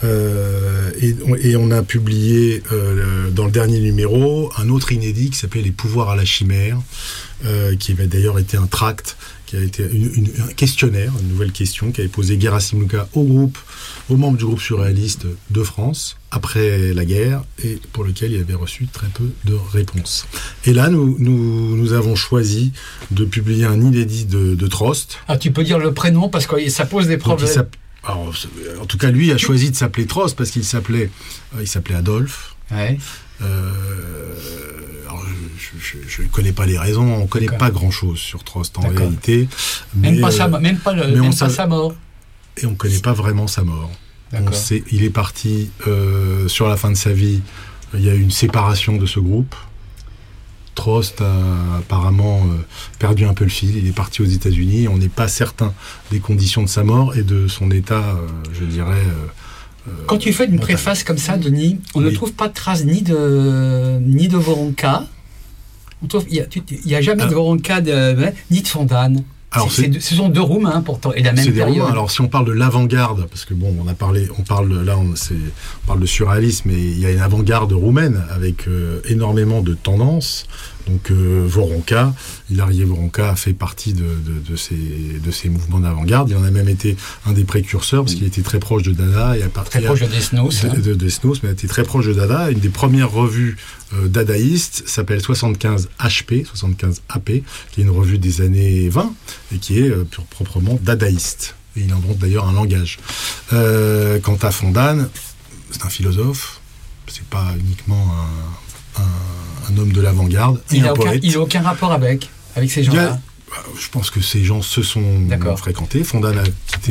Et on a publié dans le dernier numéro un autre inédit qui s'appelait Les pouvoirs à la chimère, qui avait d'ailleurs été un tract, qui a été un questionnaire, une nouvelle question qui avait posé Gerasim Luka aux membres du groupe surréaliste de France après la guerre, et pour lequel il avait reçu très peu de réponses. Et là, nous avons choisi de publier un inédit de Trost. Ah, tu peux dire le prénom parce que ça pose des problèmes. Alors, en tout cas, lui a choisi de s'appeler Trost parce qu'il s'appelait Adolphe. Ouais. Alors je ne connais pas les raisons, on ne connaît pas grand-chose sur Trost en réalité. Même pas sa mort. Et on ne connaît pas vraiment sa mort. Il est parti sur la fin de sa vie. Il y a eu une séparation de ce groupe. Trost a apparemment perdu un peu le fil. Il est parti aux États-Unis. On n'est pas certain des conditions de sa mort et de son état, je dirais. Quand tu fais une préface comme ça, Denis, on ne trouve pas de traces ni de Voronka. Il n'y a jamais de Voronka ni de Fondane. Alors ce sont deux Roumains pourtant, et la même période. Roumains. Alors si on parle de l'avant-garde, parce que bon, on parle de surréalisme, mais il y a une avant-garde roumaine avec énormément de tendances. Donc Voronka, Hilarie Voronka a fait partie de ces mouvements d'avant-garde. Il en a même été un des précurseurs parce qu'il était très proche de Dada. Très proche de Desnos. De Desnos, mais il était très proche de Dada. Une des premières revues dadaïstes s'appelle 75 HP, 75 AP, qui est une revue des années 20 et qui est proprement dadaïste. Et il invente d'ailleurs un langage. Quant à Fondane, c'est un philosophe. C'est pas uniquement un homme de l'avant-garde et un poète. Il n'a aucun rapport avec ces gens-là. Je pense que ces gens se sont fréquentés. Fontane a quitté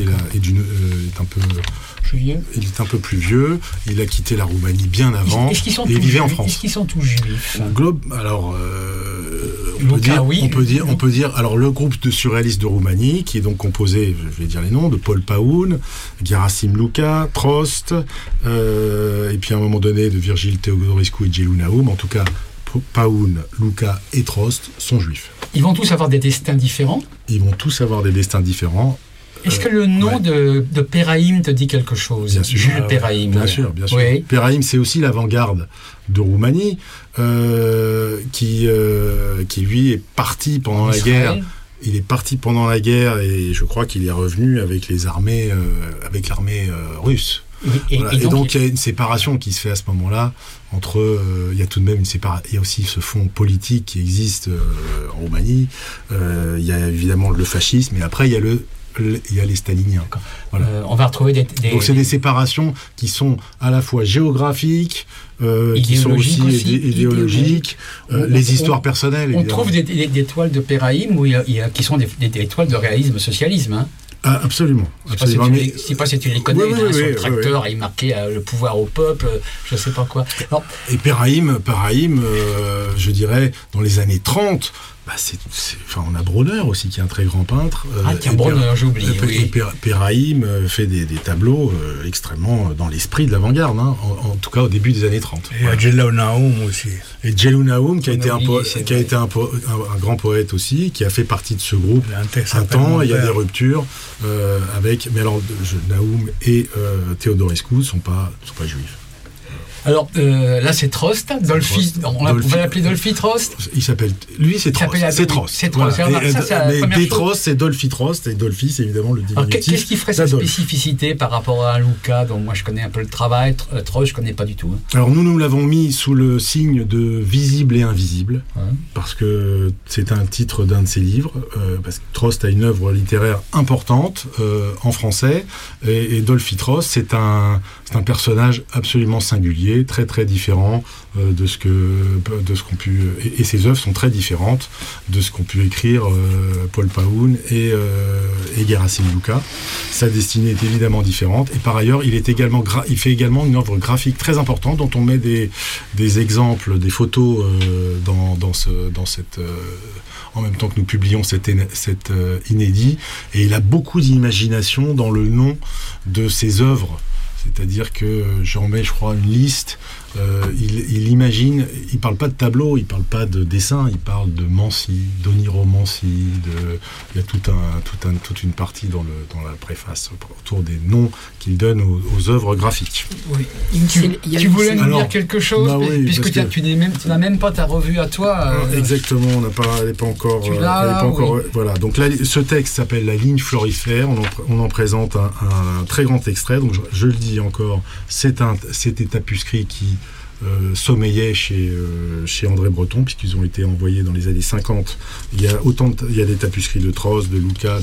il est un peu plus vieux. Il a quitté la Roumanie bien avant. Et il vivait en France. Est-ce qu'ils sont tous juifs? Alors, on peut dire. Alors, le groupe de surréalistes de Roumanie, qui est donc composé, je vais dire les noms, de Paul Paoun, Gerasim Luca, Trost, et puis à un moment donné de Virgile Teodorescu et Gelu Naum. En tout cas, Paoun, Luca et Trost sont juifs. Ils vont tous avoir des destins différents? Ils vont tous avoir des destins différents. Est-ce que le nom de Péraïm te dit quelque chose? Bien sûr. Jules Péraïm. Bien sûr. Oui. Péraïm, c'est aussi l'avant-garde de Roumanie, qui lui est parti pendant la guerre. Il est parti pendant la guerre et je crois qu'il est revenu avec les armées, avec l'armée russe. Et donc il y a une séparation qui se fait à ce moment-là entre. Il y a tout de même il y a aussi ce fond politique qui existe en Roumanie. Il y a évidemment le fascisme, et après il y a les staliniens. Voilà. On va retrouver Donc c'est des séparations qui sont à la fois géographiques, qui sont aussi idéologiques, les histoires personnelles. On trouve des toiles de Péraïm qui sont des toiles de réalisme-socialisme. Hein. Ah, absolument. Je ne sais pas si tu les connais, sur le tracteur, il marquait le pouvoir au peuple, je ne sais pas quoi. Alors, et Péraïm, je dirais, dans les années 30, on a Bronner aussi, qui est un très grand peintre. Bronner, j'ai oublié. Péraïm fait des tableaux extrêmement dans l'esprit de l'avant-garde, hein, en tout cas au début des années 30. Et Gelu Naum aussi. Et Gelu Naum, qui a été un grand poète aussi, qui a fait partie de ce groupe un temps. Il y a des ruptures avec... Mais alors, Naum et Teodorescu ne sont pas juifs. Alors là, c'est Trost, Dolphy. On va l'appeler Dolphy Trost. Il s'appelle. Lui, c'est Trost. C'est Trost. Voilà. Mais Trost, c'est Dolphy Trost, et Dolphy, c'est évidemment le diminutif. Qu'est-ce qui ferait sa spécificité par rapport à Luca, dont moi je connais un peu le travail, Trost, je connais pas du tout. Hein. Alors nous l'avons mis sous le signe de visible et invisible, parce que c'est un titre d'un de ses livres, parce que Trost a une œuvre littéraire importante en français, et Dolphy Trost, c'est un personnage absolument singulier, très très différent de ce qu'ont pu, et ses œuvres sont très différentes de ce qu'ont pu écrire Paul Paoun et Gerasim Luca. Sa destinée est évidemment différente, et par ailleurs il fait également une œuvre graphique très importante dont on met des exemples, des photos dans cette en même temps que nous publions cet inédit, et il a beaucoup d'imagination dans le nom de ses œuvres. C'est-à-dire que j'en mets, je crois, une liste. Il imagine, il parle pas de tableau, il parle pas de dessin, il parle de mancie, d'oniromancie. Il y a toute une partie dans la préface autour des noms qu'il donne aux œuvres graphiques. Oui. Tu voulais nous dire quelque chose, puisque tu n'as même pas ta revue à toi. Exactement, elle n'est pas encore. Voilà. Donc là, ce texte s'appelle La ligne florifère. On en présente un très grand extrait. Donc je le dis encore, c'était tapuscrit qui sommeillait chez André Breton, puisqu'ils ont été envoyés dans les années 50. Il y a des tapuscrits de Trost, de Luca,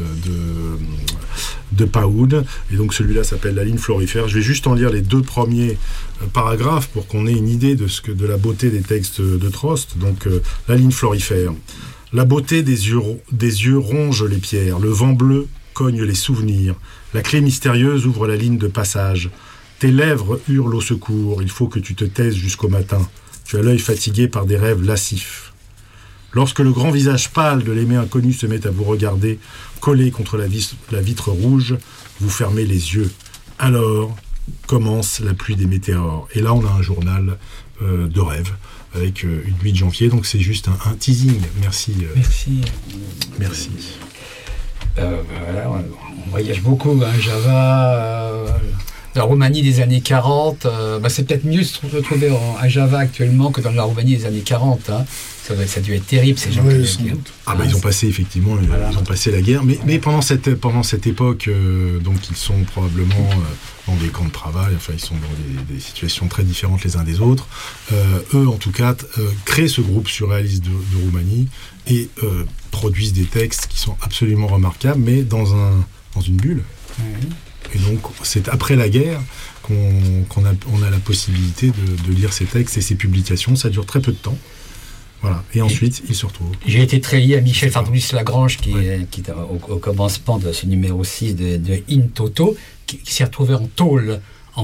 de Paoun, et donc celui-là s'appelle La ligne florifère. Je vais juste en lire les deux premiers paragraphes pour qu'on ait une idée de la beauté des textes de Trost. Donc La ligne florifère. La beauté des yeux ronge les pierres, le vent bleu cogne les souvenirs, la clé mystérieuse ouvre la ligne de passage. Tes lèvres hurlent au secours, il faut que tu te taises jusqu'au matin. Tu as l'œil fatigué par des rêves lascifs. Lorsque le grand visage pâle de l'aimé inconnu se met à vous regarder, collé contre la vitre rouge, vous fermez les yeux. Alors commence la pluie des météores. Et là, on a un journal de rêve avec une nuit de janvier. Donc c'est juste un teasing. Merci. Merci. Voilà, on voyage beaucoup, hein, Java, la Roumanie des années 40, c'est peut-être mieux de se retrouver à Java actuellement que dans la Roumanie des années 40. Hein. Ça a dû être terrible, ces gens. Ils ont passé effectivement, ils ont passé la guerre, mais pendant cette époque, donc ils sont probablement dans des camps de travail, enfin ils sont dans des situations très différentes les uns des autres. Eux, en tout cas, créent ce groupe surréaliste de Roumanie et produisent des textes qui sont absolument remarquables, mais dans une bulle. Oui. Et donc, c'est après la guerre qu'on a la possibilité de lire ces textes et ces publications. Ça dure très peu de temps. Voilà. Et ensuite, il se retrouve. J'ai été très lié à Michel Fabrus-Lagrange, qui est au commencement de ce numéro 6 de In Toto, qui s'est retrouvé en tôle en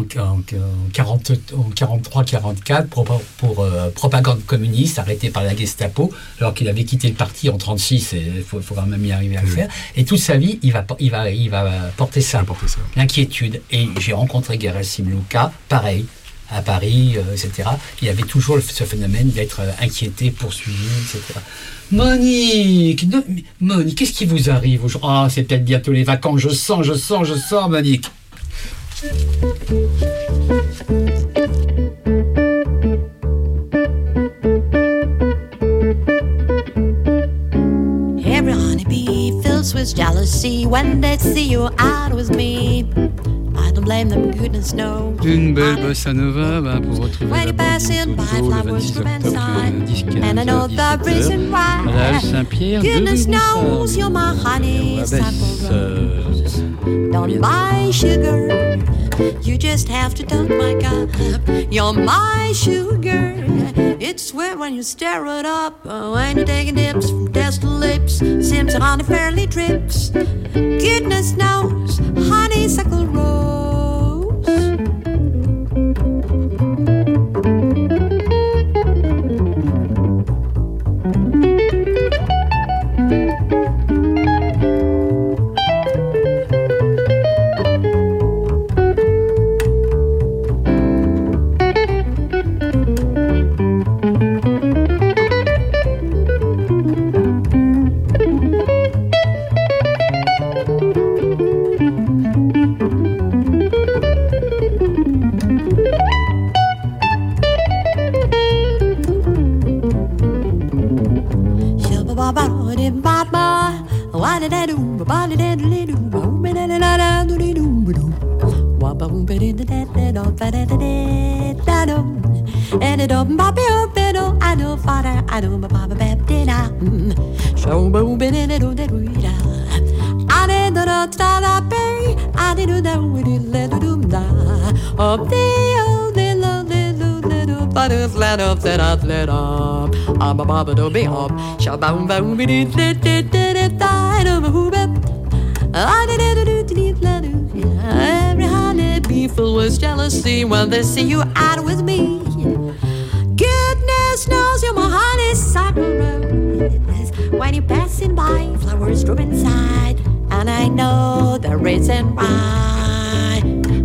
43-44 pour propagande communiste, arrêté par la Gestapo, alors qu'il avait quitté le parti en 36, il faut quand même y arriver à le faire. Et toute sa vie, il va porter ça, l'inquiétude. Et j'ai rencontré Gerasim Luka, pareil, à Paris, etc. Il avait toujours ce phénomène d'être inquiété, poursuivi, etc. Monique, qu'est-ce qui vous arrive aujourd'hui? Ah, c'est peut-être bientôt les vacances, je sens, Monique. Every honeybee fills with jealousy when they see you out with me. I don't blame them, goodness knows. Une belle bossa nova pour retrouver la bande le 26 octobre, le 10-15 18h, à la Saint-Pierre de Don't buy sugar, you just have to touch my cup. You're my sugar, it's sweet when you stir it up. When you're taking dips from test lips, seems honey fairly drips. Goodness knows, honeysuckle rose. Every honeybee full with jealousy when they see you out with me. Goodness knows you're my honeysuckle rose. When you're passing by, flowers drop inside, and I know the reason why.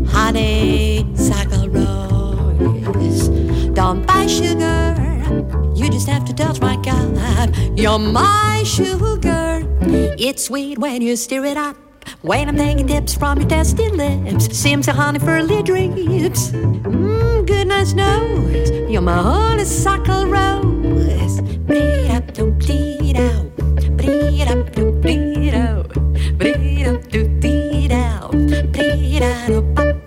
Honeysuckle rose. Don't buy sugar, you just have to touch my cup. You're my sugar, it's sweet when you stir it up. When I'm taking dips from your testy lips, seems a honey furly drips. Goodness knows, you're my honeysuckle rose. Breed up, don't bleed out. Breed up, don't bleed out. Breed up, don't bleed out. Breed up, up.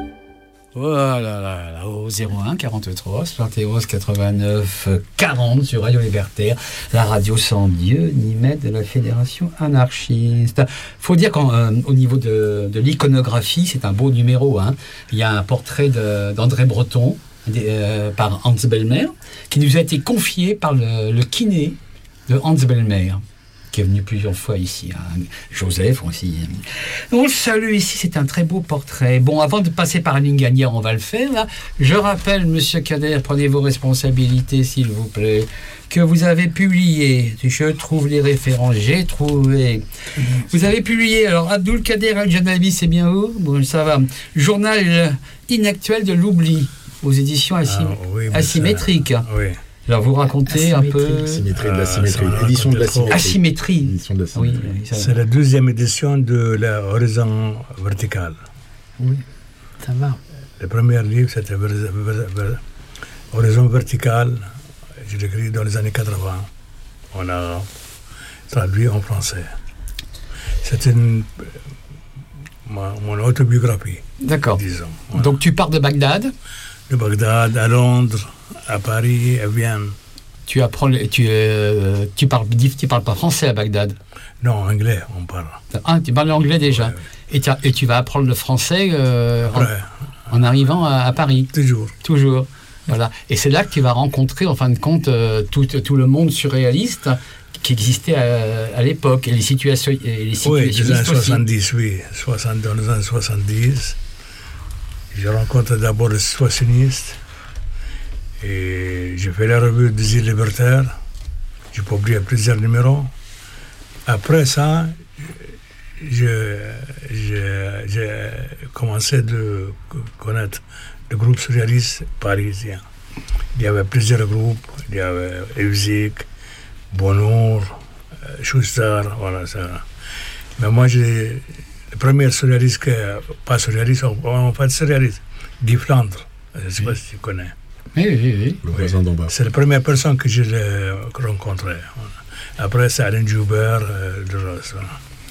Voilà, au 01 43 71 89 40 sur Radio Libertaire, la radio sans Dieu ni maître de la Fédération anarchiste. Faut dire qu'au niveau de l'iconographie, c'est un beau numéro. Il y a un portrait d'André Breton par Hans Bellmer qui nous a été confié par le kiné de Hans Bellmer, qui est venu plusieurs fois ici, Joseph aussi. On le salue ici, c'est un très beau portrait. Bon, avant de passer par la ligne gagnante, on va le faire, là. Je rappelle, Monsieur Kader, prenez vos responsabilités, s'il vous plaît, que vous avez publié, je trouve les références, j'ai trouvé. Vous avez publié, alors, Abdul Kader Al-Janabi, c'est bien vous? Bon, ça va. Journal inactuel de l'oubli, aux éditions asymétriques. Oui. Alors, vous racontez un peu... Symétrie de la symétrie. Édition de la symétrie. Asymétrie. Édition de la symétrie. Oui, c'est la deuxième édition de l'Horizon vertical. Oui, ça va. Le premier livre, c'était Horizon vertical. J'ai écrit dans les années 80. On a traduit en français. C'est mon autobiographie. D'accord. Disons. Voilà. Donc, tu pars de Bagdad? De Bagdad à Londres, à Paris, à Vienne. Tu apprends, tu parles pas français à Bagdad? Non, anglais, on parle. Ah, tu parles anglais déjà. Ouais. Et tu vas apprendre le français en arrivant à Paris? Toujours. Toujours. Voilà. Et c'est là que tu vas rencontrer, en fin de compte, tout le monde surréaliste qui existait à l'époque, et les situations. Oui, les années 70, oui. Dans les années 70, je rencontre d'abord les situationnistes, et j'ai fait la revue des îles libertaires. J'ai publié plusieurs numéros. Après ça, j'ai commencé de connaître le groupe surréaliste parisien. Il y avait plusieurs groupes, il y avait Eusik, Bonheur, Schuster, voilà ça. Mais moi, le premier surréaliste, pas surréaliste, en fait surréaliste, Guy Flandre, je ne sais pas si tu connais. Oui. Le voisin d'en bas. C'est la première personne que j'ai rencontrée. Voilà. Après, c'est Alain Joubert, de Ross. Voilà.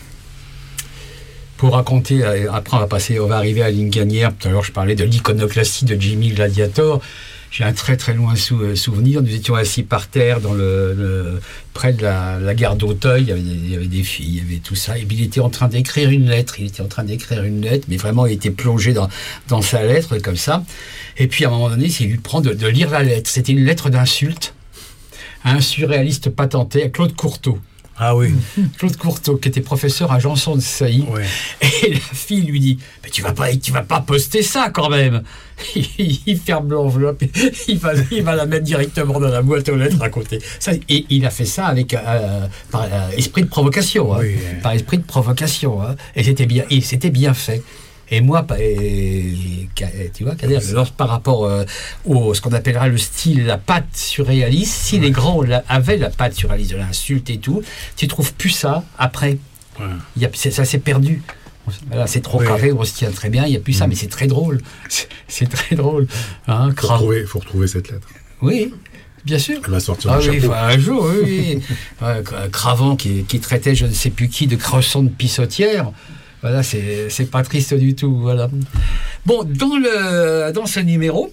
Pour raconter, après on va arriver à Linganière. Tout à l'heure je parlais de l'iconoclastie de Jimmy Gladiator. J'ai un très très loin souvenir. Nous étions assis par terre près de la gare d'Auteuil. Il y avait des filles, il y avait tout ça. Et puis il était en train d'écrire une lettre. Mais vraiment il était plongé dans sa lettre comme ça. Et puis à un moment donné, c'est lui prendre de lire la lettre. C'était une lettre d'insulte à un surréaliste patenté, à Claude Courteau. Ah oui. Claude Courteau, qui était professeur à Janson de Sailly. Ouais. Et la fille lui dit: mais tu vas pas poster ça quand même. Il ferme l'enveloppe, il va la mettre directement dans la boîte aux lettres à côté. Ça, et il a fait ça avec par esprit de provocation. Oui. Par esprit de provocation. Et c'était bien fait. Et moi, tu vois, Kader, par rapport au ce qu'on appellera le style, la patte surréaliste, si les grands avaient la patte surréaliste de l'insulte et tout, tu trouves plus ça après. Ouais. Ça s'est perdu. Voilà, c'est trop carré, on se tient très bien, il n'y a plus ça, mais c'est très drôle. C'est très drôle. Hein, faut retrouver cette lettre. Oui. Bien sûr. Elle va sortir un chapeau. Un jour, oui. Cravant qui traitait je ne sais plus qui de croissant de pissotière. Voilà, c'est pas triste du tout. Voilà. Bon, dans ce numéro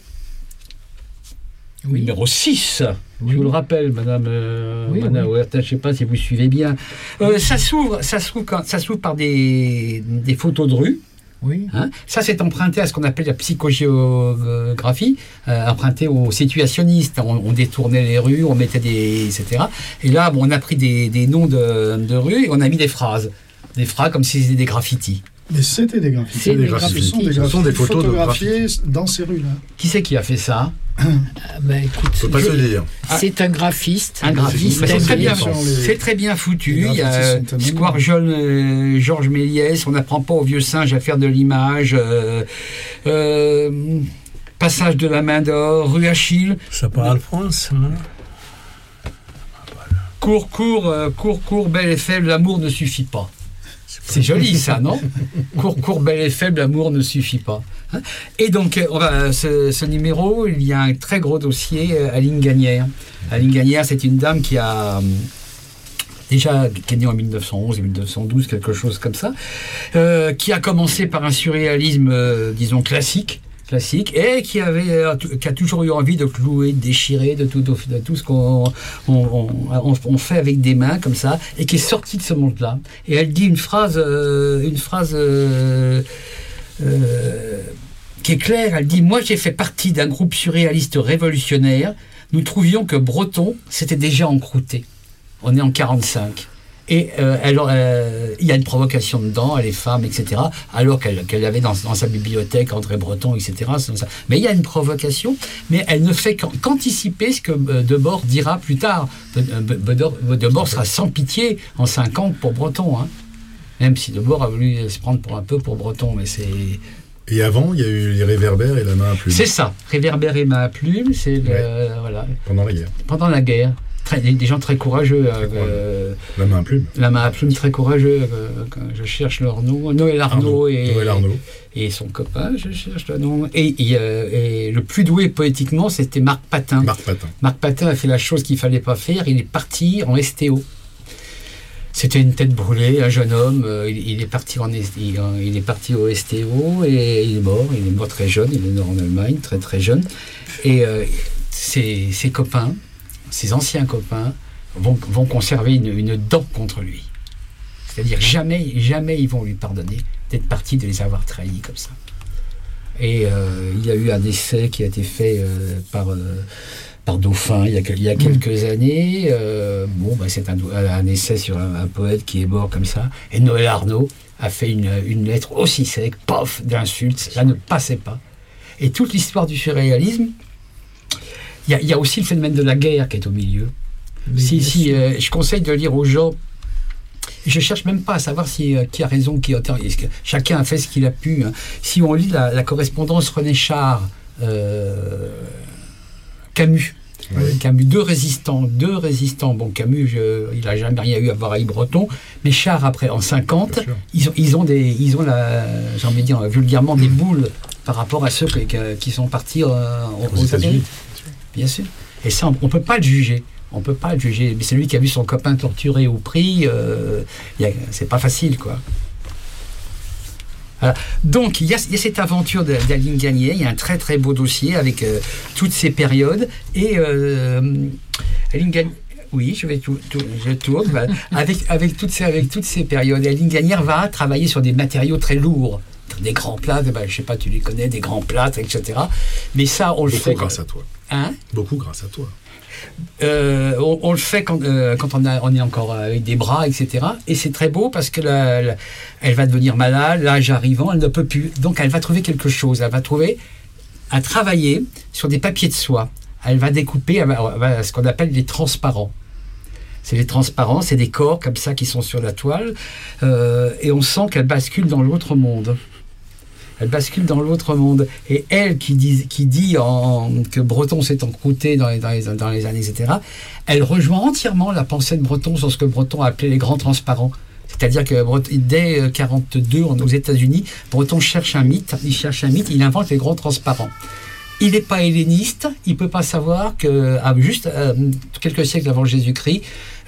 6, je vous le rappelle, Madame Huerta, je ne sais pas si vous suivez bien. Ça s'ouvre par des photos de rue. Oui. Hein, ça, c'est emprunté à ce qu'on appelle la psychogéographie, emprunté aux situationnistes. On détournait les rues, on mettait etc. Et là, on a pris des noms de rues et on a mis des phrases. Des phrases comme si c'était des graffitis. Mais c'était des graffitis. Ce sont des photos photographiées dans ces rues-là. Qui c'est qui a fait ça? Écoute, faut pas se dire. C'est un graphiste. C'est très bien foutu. Il y a Square Georges Méliès. On n'apprend pas aux vieux singes à faire de l'image. Passage de la main d'or, rue Achille. Ça parle France, non? Cours, belle et faible, l'amour ne suffit pas. C'est joli ça, non? Cours, belle et faible, l'amour ne suffit pas. Hein, et donc, ce numéro, il y a un très gros dossier à Linganière. À Linganière, c'est une dame qui est née en 1911 et 1912, quelque chose comme ça, qui a commencé par un surréalisme, disons, classique, et qui a toujours eu envie de clouer, de déchirer, de tout ce qu'on fait avec des mains comme ça, et qui est sortie de ce monde-là. Et elle dit une phrase qui est claire. Elle dit: moi, j'ai fait partie d'un groupe surréaliste révolutionnaire. Nous trouvions que Breton s'était déjà encrouté. On est en 45. Et il y a une provocation dedans, elle est femme, etc. Alors qu'elle avait dans sa bibliothèque André Breton, etc. Mais il y a une provocation, mais elle ne fait qu'anticiper ce que Debord dira plus tard. Debord sera sans pitié en 50 pour Breton. Hein. Même si Debord a voulu se prendre un peu pour Breton, mais c'est... Et avant, il y a eu les réverbères et la main à plume. C'est ça, réverbères et main à plume, c'est voilà. Pendant la guerre. Pendant la guerre. Des gens très courageux. La main à plume. La main à plume, très courageux. Quand je cherche leur nom. Noël Arnaud et son copain, je cherche le nom. Et le plus doué poétiquement, c'était Marc Patin. Marc Patin a fait la chose qu'il ne fallait pas faire. Il est parti en STO. C'était une tête brûlée, un jeune homme. Il est parti au STO et il est mort. Il est mort très jeune. Il est mort en Allemagne, très très jeune. Et ses copains, ses anciens copains, vont conserver une dent contre lui. C'est-à-dire jamais ils vont lui pardonner d'être parti, de les avoir trahis comme ça. Et il y a eu un essai qui a été fait par Dauphin il y a quelques années. C'est un essai sur un poète qui est mort comme ça. Et Noël Arnaud a fait une lettre aussi sec, pof, d'insultes. Ça ne passait pas. Et toute l'histoire du surréalisme, il y a aussi le phénomène de la guerre qui est au milieu. Je conseille de lire aux gens. Je ne cherche même pas à savoir qui a raison, qui a tort. Chacun a fait ce qu'il a pu. Hein. Si on lit la correspondance René Char, Camus, Camus, deux résistants. Bon, Camus, il n'a jamais rien eu à voir avec Breton, mais Char, après, en 50, ils ont j'ai envie de dire vulgairement, des boules par rapport à ceux qui sont partis aux États-Unis. Bien sûr. Et ça, on ne peut pas le juger. On peut pas le juger, mais c'est lui qui a vu son copain torturé au prix, c'est pas facile, quoi. Voilà. Donc, il y a cette aventure d'Aline Gagnière, il y a un très très beau dossier avec toutes ces périodes, et Aline Gagnière, oui, je tourne, voilà. avec toutes ces périodes, Aline Gagnière va travailler sur des matériaux très lourds, des grands plâtres, je sais pas, tu les connais, des grands plâtres, etc. Mais ça, on le fait... Beaucoup grâce à toi. Hein ? Beaucoup grâce à toi. On le fait quand on est encore avec des bras, etc. Et c'est très beau parce que elle va devenir malade, l'âge arrivant, elle ne peut plus. Donc elle va trouver quelque chose. Elle va trouver à travailler sur des papiers de soie. Elle va découper ce qu'on appelle des transparents. C'est des transparents, c'est des corps comme ça qui sont sur la toile. Et on sent qu'elle bascule dans l'autre monde. Elle bascule dans l'autre monde. Et elle qui dit que Breton s'est encrouté dans les années, etc., elle rejoint entièrement la pensée de Breton sur ce que Breton a appelé les grands transparents. C'est-à-dire que dès 1942, aux États-Unis, Breton cherche un mythe, il invente les grands transparents. Il n'est pas helléniste, il ne peut pas savoir que, juste quelques siècles avant Jésus-Christ,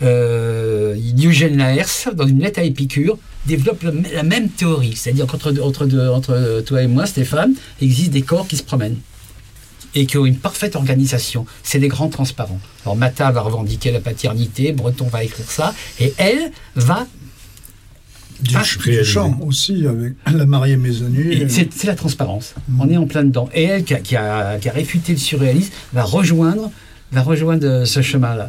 Diogène Laërce, dans une lettre à Épicure, développe la même théorie. C'est-à-dire qu'entre toi et moi, Stéphane, il existe des corps qui se promènent et qui ont une parfaite organisation. C'est des grands transparents. Alors Mata va revendiquer la paternité, Breton va écrire ça, et elle va... Du chant aussi, avec la mariée maisonnée. C'est la transparence. On est en plein dedans. Et elle, qui a réfuté le surréalisme, va rejoindre ce chemin-là.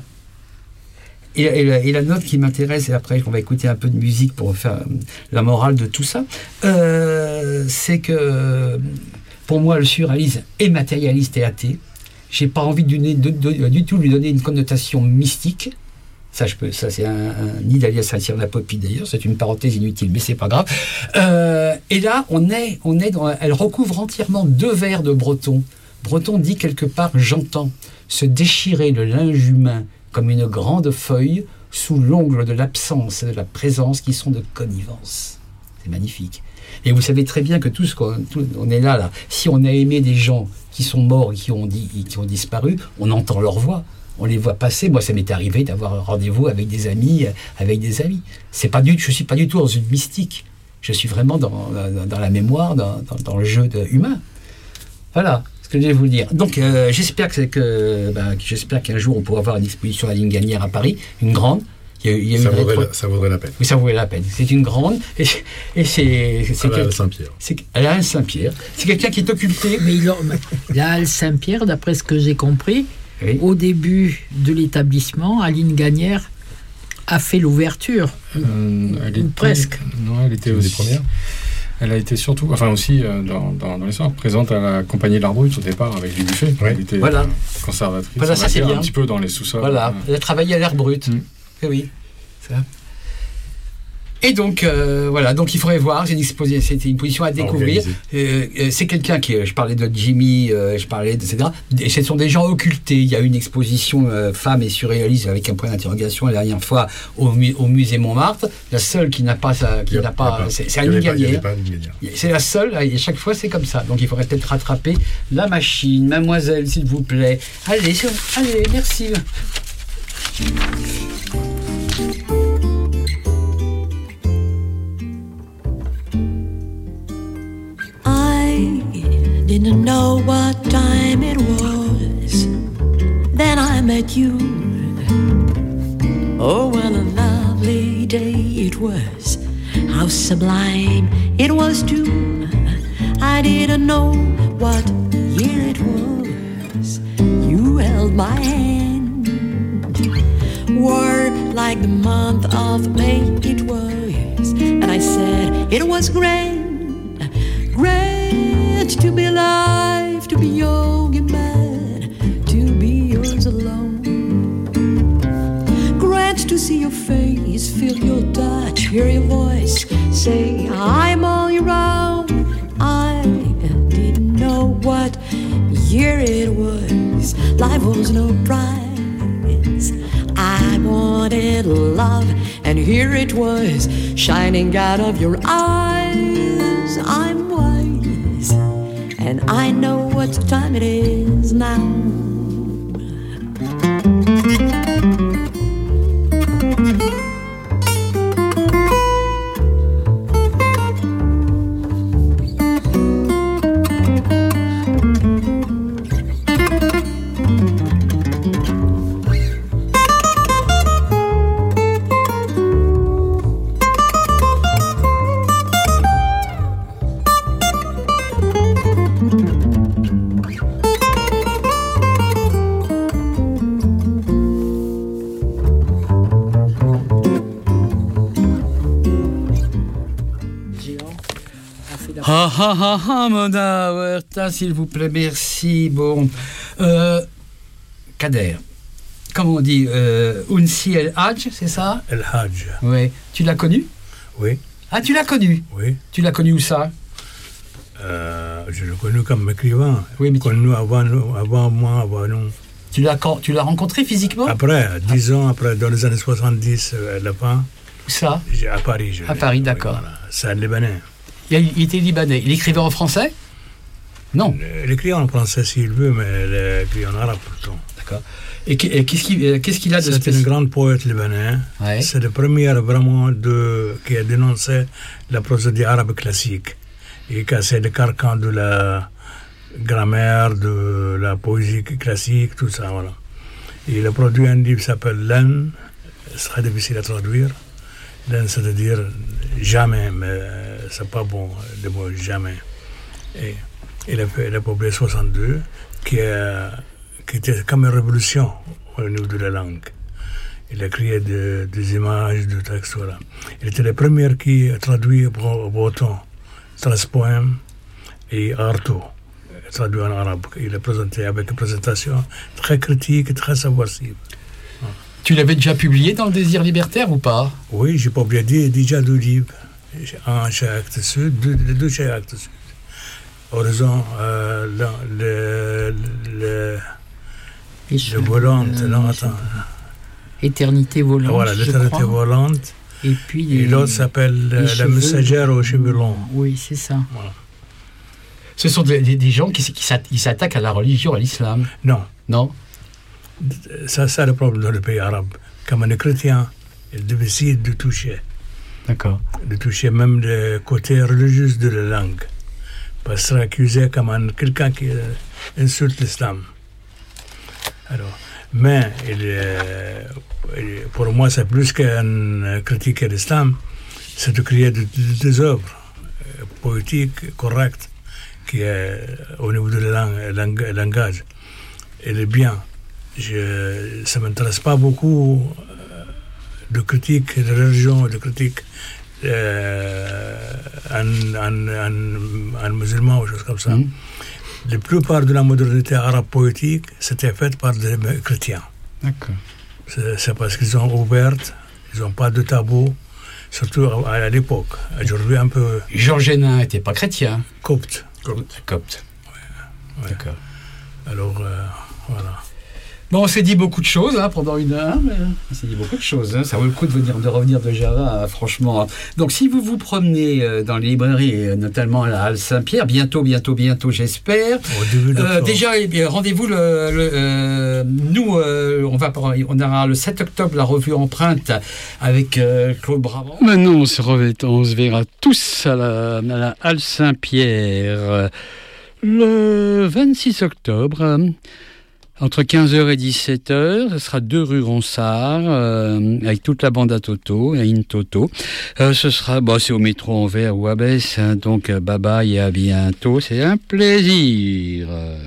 Et la note qui m'intéresse, et après on va écouter un peu de musique pour faire la morale de tout ça, c'est que pour moi le surréalisme est matérialiste et athée. J'ai pas envie du tout lui donner une connotation mystique. Ça c'est un nid d'Alias Saint-Cyr de la Popie d'ailleurs, c'est une parenthèse inutile, mais c'est pas grave. Et là, elle recouvre entièrement 2 vers de Breton. Breton dit quelque part « J'entends se déchirer le linge humain comme une grande feuille sous l'ongle de l'absence et de la présence qui sont de connivence. » C'est magnifique. Et vous savez très bien que on est là. Si on a aimé des gens qui sont morts et qui ont disparu, on entend leur voix. On les voit passer. Moi, ça m'est arrivé d'avoir un rendez-vous avec des amis. Je suis pas du tout dans une mystique. Je suis vraiment dans la mémoire, dans le jeu humain. Voilà ce que je vais vous dire. Donc, j'espère qu'un jour on pourra avoir une exposition à Aline Gagnière à Paris, une grande. Ça vaudrait la peine. Oui, ça vaudrait la peine. C'est une grande. Et c'est la Halle Saint-Pierre. La Halle Saint-Pierre. C'est quelqu'un qui est occulté. Mais la Halle Saint-Pierre, d'après ce que j'ai compris. Oui. Au début de l'établissement, Aline Gagnière a fait l'ouverture, presque. Non, elle était aussi première. Elle a été surtout, aussi dans l'histoire, présente à la compagnie de l'Art Brut au départ avec du buffet. Oui. Elle était conservatrice. Voilà, ça c'est bien. Un petit peu dans les sous-sols. Voilà, elle a travaillé à l'Art Brut. Oui, ça. Et donc, donc il faudrait voir, c'était une position à découvrir. C'est quelqu'un je parlais de Jimmy, etc. Et ce sont des gens occultés. Il y a eu une exposition femmes et surréalistes avec un point d'interrogation la dernière fois au musée Montmartre. La seule qui n'a pas c'est Aline Gagnière. C'est la seule, et chaque fois c'est comme ça. Donc il faudrait peut-être rattraper la machine. Mademoiselle, s'il vous plaît. Allez, merci. Didn't know what time it was. Then I met you. Oh, what a lovely day it was. How sublime it was too. I didn't know what year it was. You held my hand. Were like the month of May it was. And I said it was grand, grand to be alive, to be young and mad, to be yours alone. Grand to see your face, feel your touch, hear your voice, say I'm all your own. I didn't know what year it was. Life was no prize. I wanted love, and here it was, shining out of your eyes. I'm wise, and I know what time it is now. Mona Huerta, s'il vous plaît, merci. Bon, Kader, comment on dit, Unsi El Hadj, c'est ça? El Hadj. Oui. Tu l'as connu? Oui. Ah, tu l'as connu? Oui. Tu l'as connu où ça? Je l'ai connu comme écrivain. Oui, mais connu avant moi, avant nous. Tu l'as rencontré physiquement? Après, 10 ans après, dans les années 70, à la fin. Où ça? À Paris. À Paris, d'accord. Oui, voilà. C'est un Libanais. Il était libanais. Il écrivait en français? Non. Il écrit en français s'il veut, mais il écrit en arabe tout le temps. D'accord. Et qu'est-ce qu'il a de spécial? C'est un grand poète libanais. Ouais. C'est le premier vraiment qui a dénoncé la prosodie arabe classique. Et cassé le carcan de la grammaire, de la poésie classique, tout ça, voilà. Et il a produit un livre qui s'appelle L'Ain. C'est très difficile à traduire. L'Ain, c'est-à-dire jamais, mais c'est pas bon, le mot jamais. Et il a publié 62, qui était comme une révolution au niveau de la langue. Il a créé des images, des textes, voilà. Il était le premier qui a traduit breton, 13 poèmes et Artaud, traduit en arabe. Il a présenté avec une présentation très critique et très subversive. Tu l'avais déjà publié dans le Désir libertaire ou pas? Oui, j'ai publié déjà 2 livres. Un chez Actes Sud, deux chez Actes Sud. Horizon, le volante, non, attends. Éternité volante. Voilà, l'éternité volante. Et puis l'autre s'appelle La messagère aux cheveux longs. Oui, c'est ça. Voilà. Ce sont des gens qui s'attaquent à la religion, à l'islam. Non. Non. C'est le problème dans le pays arabe. Comme on est chrétien, il décide de toucher. D'accord. De toucher même le côté religieux de la langue. Parce qu'il sera accusé comme quelqu'un qui insulte l'islam. Alors, mais pour moi, c'est plus qu'un critique à l'islam, c'est de créer des œuvres poétiques correctes qui est au niveau de la langage. Elle est bien. Ça ne m'intéresse pas beaucoup de critiques de religion, de critiques en musulman ou choses comme ça. La plupart de la modernité arabe poétique, c'était faite par des chrétiens. D'accord. C'est parce qu'ils ont ouvert, ils n'ont pas de tabou, surtout à l'époque. Aujourd'hui, un peu... Georges Hénin n'était pas chrétien. Copte. Copte. Ouais. D'accord. Alors, voilà. Bon, on s'est dit beaucoup de choses pendant une heure. On s'est dit beaucoup de choses. Ça vaut le coup de revenir de Java, franchement. Donc, si vous vous promenez dans les librairies, notamment à la Halle Saint-Pierre, bientôt, j'espère. Déjà, rendez-vous. Nous, on aura le 7 octobre la revue Empreinte avec Claude Brabant. Maintenant, on se verra tous à la Halle Saint-Pierre le 26 octobre. Entre 15h et 17h, ce sera 2 rue Ronsard, avec toute la bande à Toto, à In Toto. Ce sera, c'est au métro Anvers ou Abbesse, hein, donc bye bye et à bientôt, c'est un plaisir.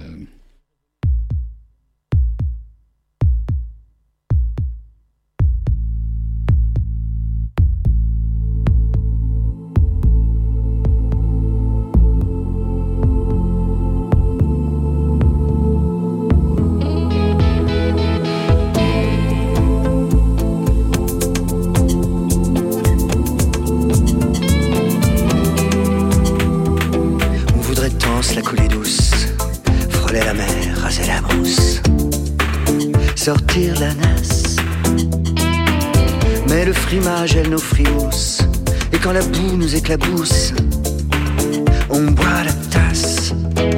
La coulée douce, frôler la mer, raser la mousse, sortir la nasse. Mais le frimage, elle nos frimousse, et quand la boue nous éclabousse, on boit la tasse.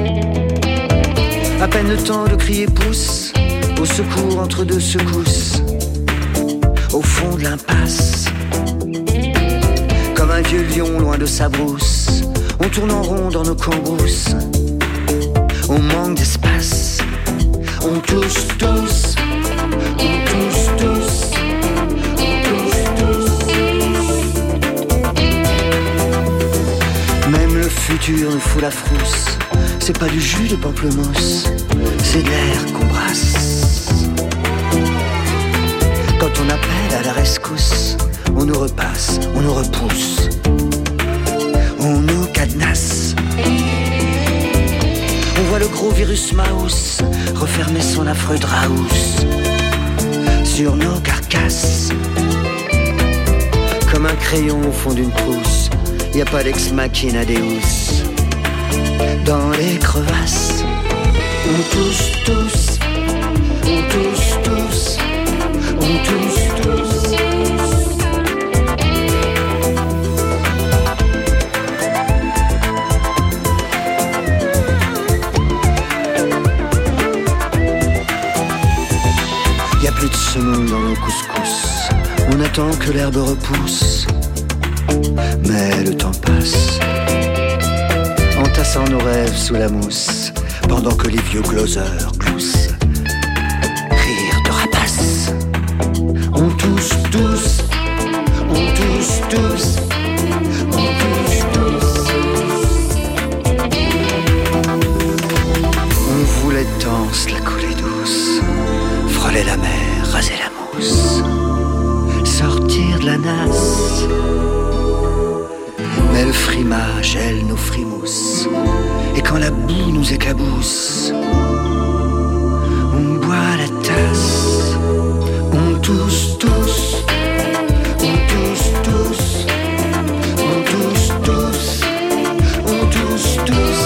À peine le temps de crier pouce, au secours entre deux secousses, au fond de l'impasse. Comme un vieux lion loin de sa brousse, on tourne en rond dans nos cambrousses. On manque d'espace. On tousse tous. On tousse tous. On tousse tous. Même le futur nous fout la frousse. C'est pas du jus de pamplemousse, c'est de l'air qu'on brasse. Quand on appelle à la rescousse, on nous repasse, on nous repousse, on nous cadenasse. On voit le gros virus Maus refermer son affreux draus sur nos carcasses. Comme un crayon au fond d'une trousse, y a pas d'ex machina deus dans les crevasses. On tousse tous, on tousse tous, on tousse tous. Y'a plus de semoule dans nos couscous, on attend que l'herbe repousse, mais le temps passe, entassant nos rêves sous la mousse, pendant que les vieux gloseurs gloussent, rire de rapace. On tousse tous, on tousse tous, on tousse tous. On voulait danse la coulée douce, frôler la mer, raser la mousse, sortir de la nasse. Mais le frimage, elle nous frimousse, et quand la boue nous éclabousse, on boit la tasse. On tousse tous, on tousse tous, on tousse tous, on tousse tous.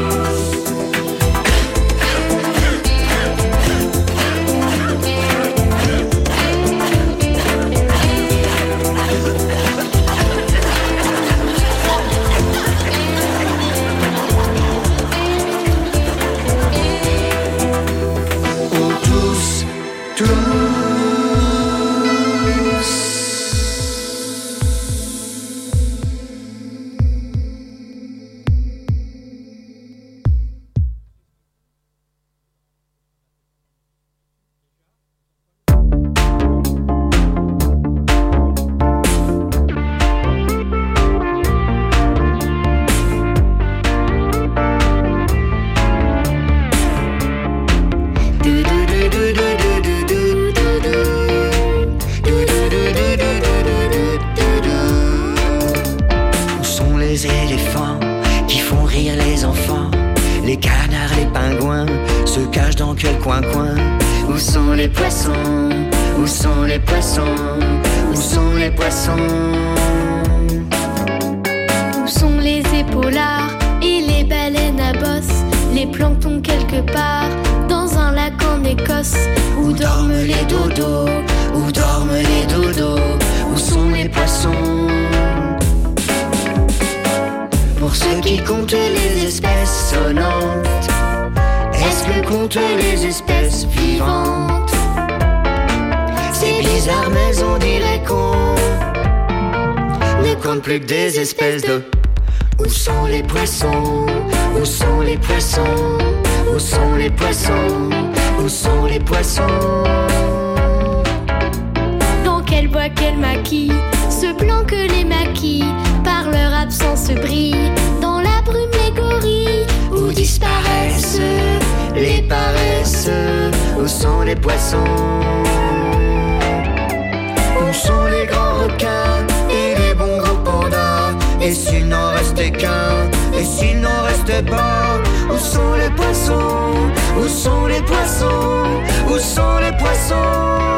Où sont les poissons? Où sont les poissons? Où sont les poissons? Où où sont les poissons? Dans quel bois, quel maquis se planquent les maquis, par leur absence brillent dans la brume les gorilles. Où disparaissent les paresses? Où sont les poissons? Où sont les grands requins et les bons gros pandas? Et s'il n'en restait qu'un? Et s'il n'en restait pas? Où sont les poissons? Où sont les poissons? Où sont les poissons?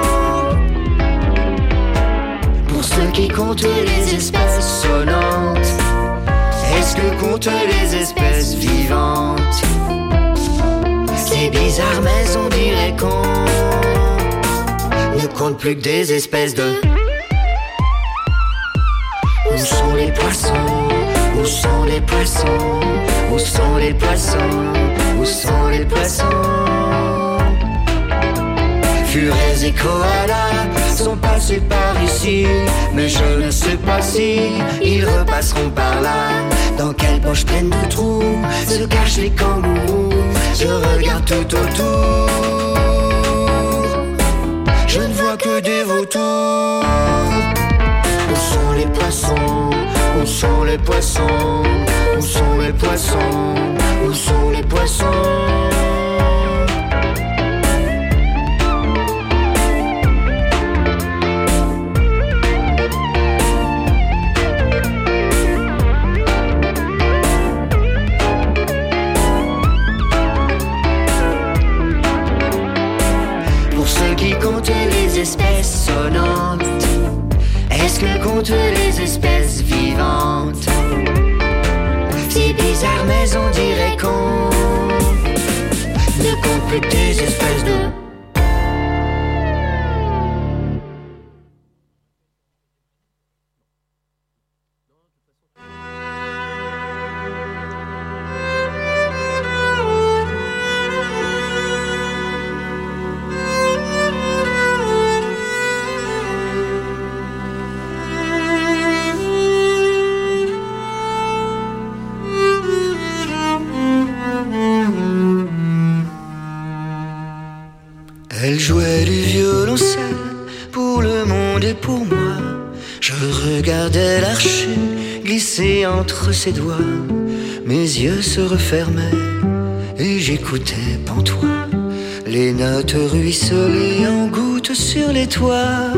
Pour ceux qui comptent les espèces sonnantes, est-ce que comptent les espèces vivantes? C'est bizarre mais on dirait qu'on ne compte plus que des espèces de... Où sont les poissons? Où sont les poissons? Où sont les poissons? Où sont les poissons? Furets et koalas sont passés par ici, mais je ne sais pas si ils repasseront par là. Dans quelle poche pleine de trous se cachent les kangourous? Je regarde tout autour, je ne vois que des vautours. Où sont les poissons? Où sont les poissons? Où sont les poissons? Où sont les poissons? Pour ceux qui comptent les espèces sonnantes, est-ce que comptent les espèces vivantes? C'est bizarre mais on dirait qu'on ne compte plus que des espèces de... Elle jouait du violoncelle pour le monde et pour moi. Je regardais l'archer glisser entre ses doigts. Mes yeux se refermaient et j'écoutais pantois les notes ruisselées en gouttes sur les toits.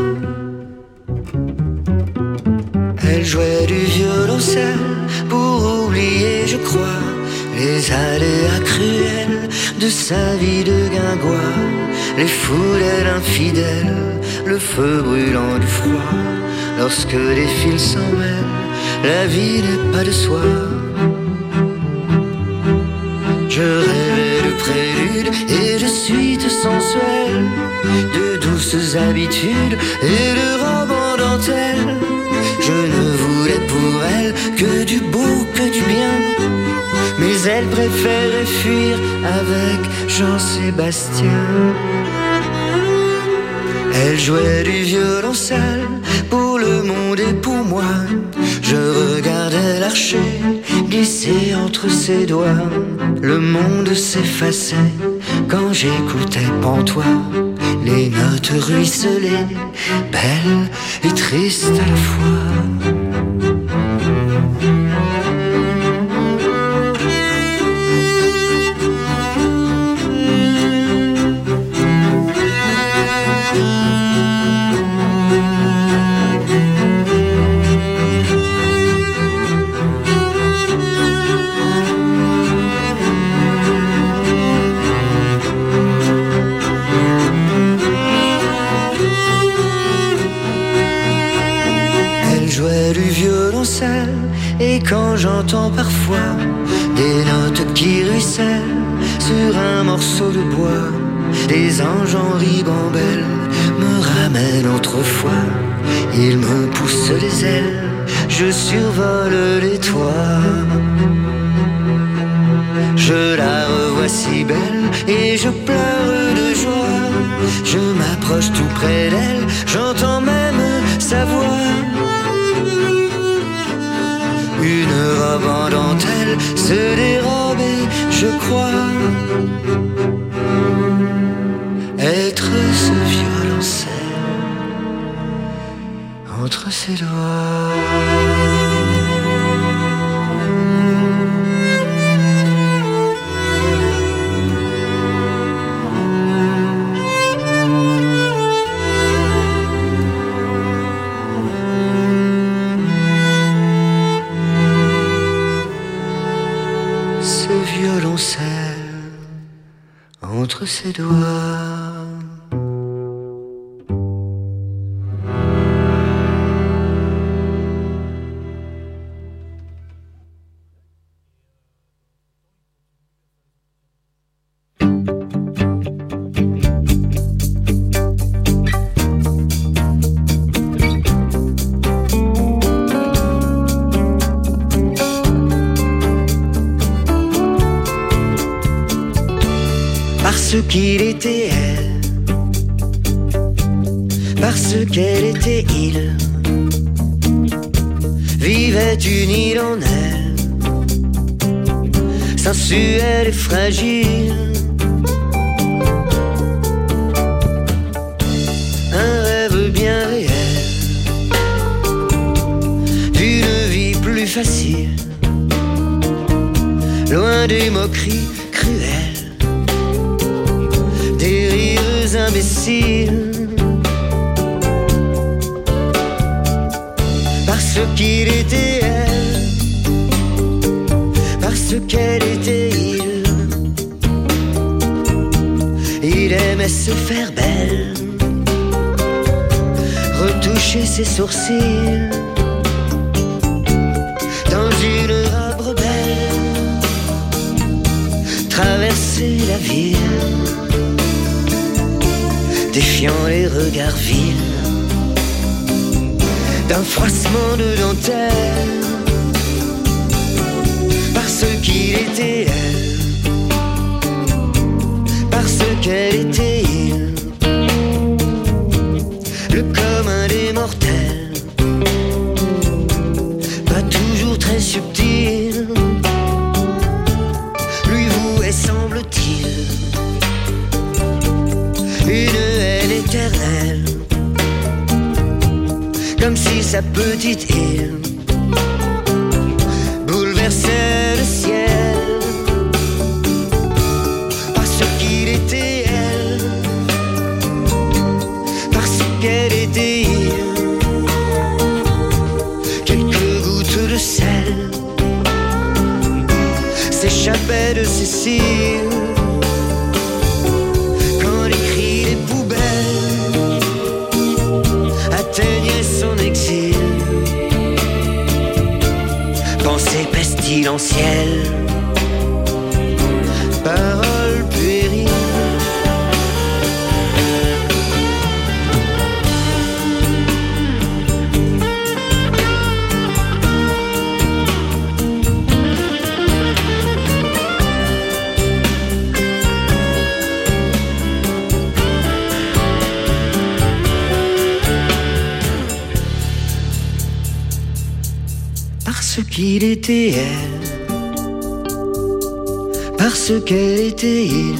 Elle jouait du violoncelle pour oublier, je crois, les aléas cruels de sa vie de guingois. Les foudres infidèles, le feu brûlant du froid. Lorsque les fils s'en mêlent, la vie n'est pas de soi. Je rêvais de préludes et de suites sensuelles, de douces habitudes et de robes en dentelle. Je ne voulais pour elle que du beau, que du bien, mais elle préférait fuir avec Jean-Sébastien. Elle jouait du violoncelle pour le monde et pour moi. Je regardais l'archer glisser entre ses doigts. Le monde s'effaçait quand j'écoutais pantois les notes ruisselées, belles et tristes à la fois. Et quand j'entends parfois des notes qui ruissellent sur un morceau de bois, des anges en ribambelle me ramènent autrefois. Ils me poussent les ailes, je survole les toits. Je la revois si belle et je pleure de joie. Je m'approche tout près d'elle, j'entends même sa voix. Une robe en dentelle se dérobe et je crois entre ses doigts. Parce qu'il était elle, parce qu'elle était il, vivait unie en elle, sensuelle et fragile. Un rêve bien réel, d'une vie plus facile, loin des moqueries cruelles, des rires imbéciles. Parce qu'il était elle, parce qu'elle était il aimait se faire belle, retoucher ses sourcils dans une robe rebelle, traverser la ville, défiant les regards vils, d'un froissement de dentelle. Parce qu'il était elle, parce qu'elle était il, le commun des mortels, pas toujours très subtil, lui vouait, semble-t-il, une haine éternelle, comme si sa petite île bouleversait le ciel. Parce qu'il était elle, parce qu'elle était il, quelques gouttes de sel s'échappaient de ses cils quand les cris des poubelles atteignaient son exil. Pensée pestilentielle, parole puérile. Parce qu'il était elle, parce qu'elle était il,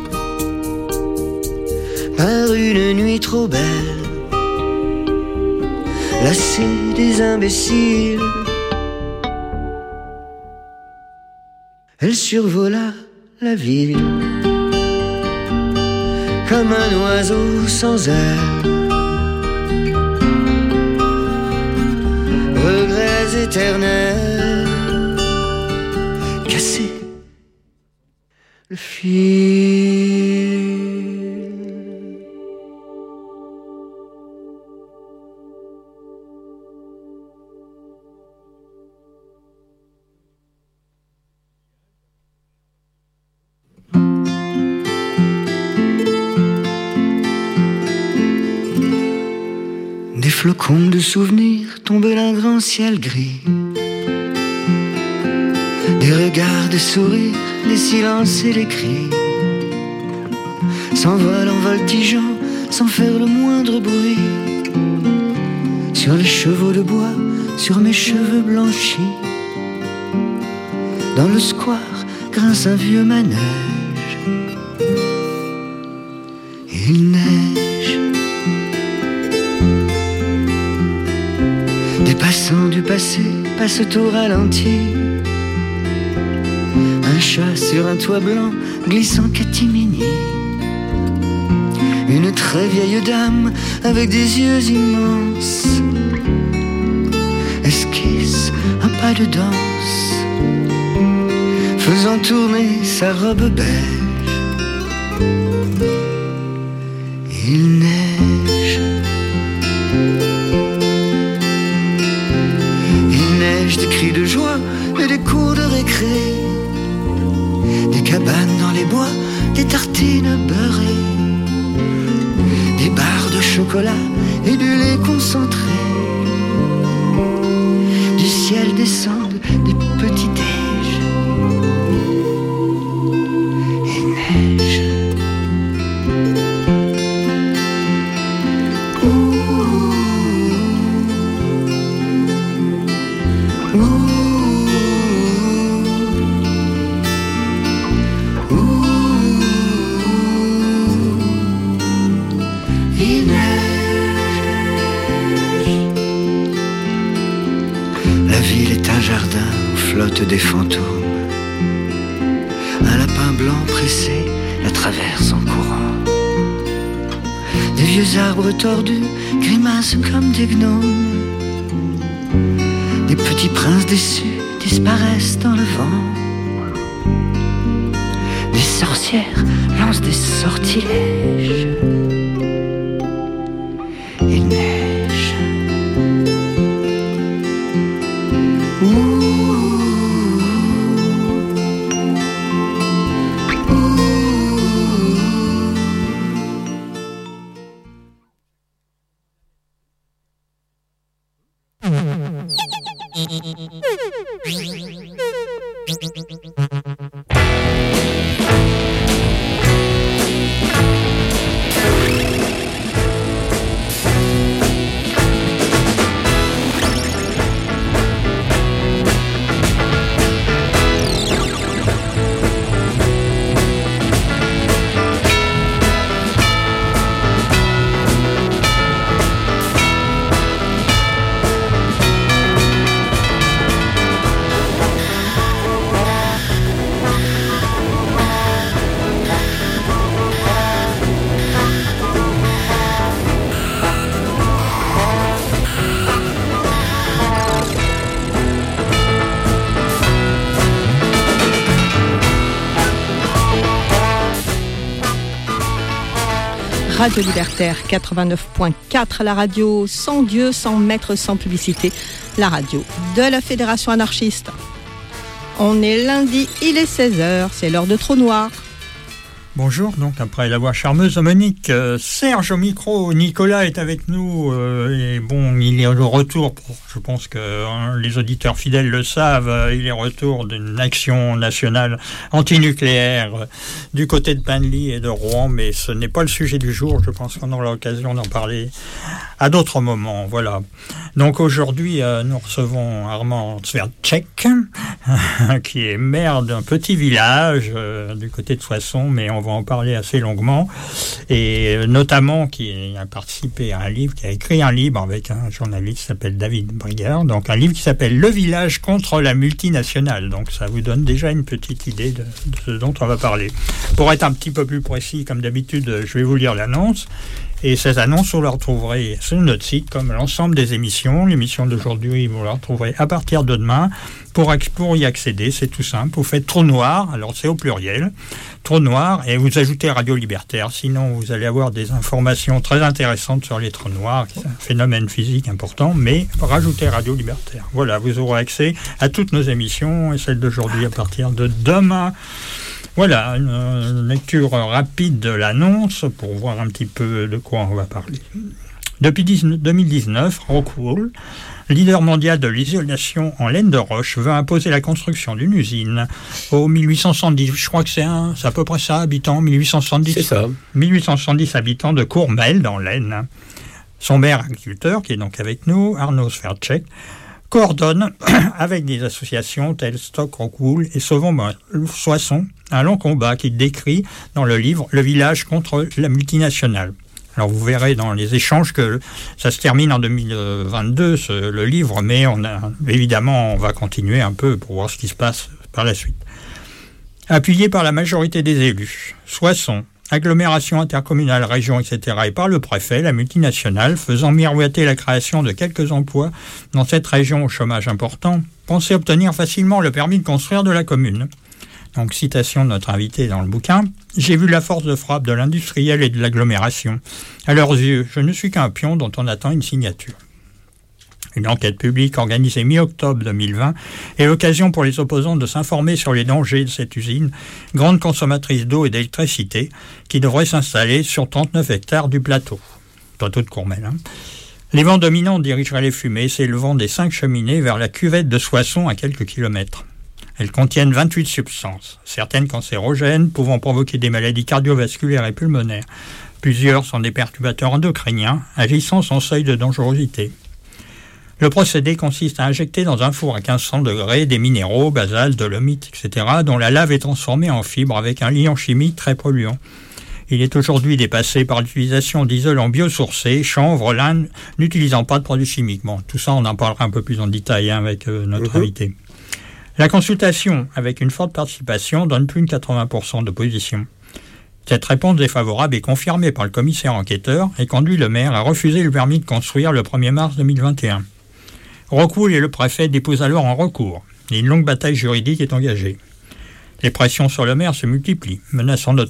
par une nuit trop belle, lassée des imbéciles, elle survola la ville comme un oiseau sans aile. Regrets éternels, casser le fil. Des flocons de souvenirs tombent d'un grand ciel gris, des regards, des sourires, des silences et des cris s'envolent en voltigeant sans faire le moindre bruit. Sur les chevaux de bois, sur mes cheveux blanchis, dans le square grince un vieux manège. Il neige. Des passants du passé passent au ralenti. Un chat sur un toit blanc glisse en catimini. Une très vieille dame avec des yeux immenses esquisse un pas de danse, faisant tourner sa robe beige. Il neige. Il neige des cris de joie et des cours de récré, des cabanes dans les bois, des tartines beurrées, des barres de chocolat et du lait concentré. Du ciel descendent des petits déj et neige. Flotte des fantômes, un lapin blanc pressé la traverse en courant. Des vieux arbres tordus grimacent comme des gnomes. Des petits princes déçus disparaissent dans le vent. Des sorcières lancent des sortilèges. Il neige. Radio Libertaire 89.4, la radio sans Dieu, sans maître, sans publicité, la radio de la Fédération anarchiste. On est lundi, il est 16h, c'est l'heure de Trou Noir. Bonjour, donc après la voix charmeuse de Monique, Serge au micro, Nicolas est avec nous, et bon, il est de retour, je pense que les auditeurs fidèles le savent, il est retour d'une action nationale antinucléaire du côté de Penly et de Rouen, mais ce n'est pas le sujet du jour, je pense qu'on aura l'occasion d'en parler à d'autres moments, voilà. Donc aujourd'hui, nous recevons Armand Svertchek, qui est maire d'un petit village du côté de Soissons, mais on va en parler assez longuement, et notamment qui a participé à un livre, qui a écrit un livre avec un journaliste qui s'appelle David Brigard, donc un livre qui s'appelle Le village contre la multinationale, donc ça vous donne déjà une petite idée de ce dont on va parler. Pour être un petit peu plus précis, comme d'habitude, je vais vous lire l'annonce. Et ces annonces, vous les retrouverez sur notre site, comme l'ensemble des émissions. L'émission d'aujourd'hui, vous la retrouverez à partir de demain. Pour y accéder, c'est tout simple. Vous faites Trou Noir, alors c'est au pluriel, Trou Noir, et vous ajoutez Radio Libertaire. Sinon, vous allez avoir des informations très intéressantes sur les trous noirs, qui est un phénomène physique important, mais rajoutez Radio Libertaire. Voilà, vous aurez accès à toutes nos émissions, et celle d'aujourd'hui à partir de demain. Voilà, une lecture rapide de l'annonce pour voir un petit peu de quoi on va parler. Depuis 2019, Rockwool, leader mondial de l'isolation en laine de roche, veut imposer la construction d'une usine au 1870. Je crois que c'est à peu près ça, habitants, 1870. C'est ça. 1870 habitants de Courmel, dans l'Aisne. Son maire agriculteur, qui est donc avec nous, Arnaud Svertchek, coordonne avec des associations telles Stock Rockwool et Sauvons Soissons un long combat qu'il décrit dans le livre Le village contre la multinationale. Alors vous verrez dans les échanges que ça se termine en 2022, le livre, mais évidemment on va continuer un peu pour voir ce qui se passe par la suite. Appuyé par la majorité des élus, Soissons, agglomération intercommunale, région, etc., et par le préfet, la multinationale, faisant miroiter la création de quelques emplois dans cette région au chômage important, pensait obtenir facilement le permis de construire de la commune. Donc, citation de notre invité dans le bouquin. « J'ai vu la force de frappe de l'industriel et de l'agglomération. À leurs yeux, je ne suis qu'un pion dont on attend une signature. » Une enquête publique organisée mi-octobre 2020 est l'occasion pour les opposants de s'informer sur les dangers de cette usine, grande consommatrice d'eau et d'électricité, qui devrait s'installer sur 39 hectares du plateau de Courmelles. Les vents dominants dirigeraient les fumées s'élevant des 5 cheminées vers la cuvette de Soissons à quelques kilomètres. Elles contiennent 28 substances, certaines cancérogènes, pouvant provoquer des maladies cardiovasculaires et pulmonaires. Plusieurs sont des perturbateurs endocriniens, agissant sans seuil de dangerosité. Le procédé consiste à injecter dans un four à 1500 degrés des minéraux, basalte, dolomite, etc., dont la lave est transformée en fibre avec un liant chimique très polluant. Il est aujourd'hui dépassé par l'utilisation d'isolants biosourcés, chanvre, lin, n'utilisant pas de produits chimiques. Bon, tout ça, on en parlera un peu plus en détail avec notre invité. La consultation, avec une forte participation, donne plus de 80% d'opposition. Cette réponse défavorable est confirmée par le commissaire enquêteur et conduit le maire à refuser le permis de construire le 1er mars 2021. Rocoul et le préfet déposent alors un recours. Et une longue bataille juridique est engagée. Les pressions sur le maire se multiplient, menaçant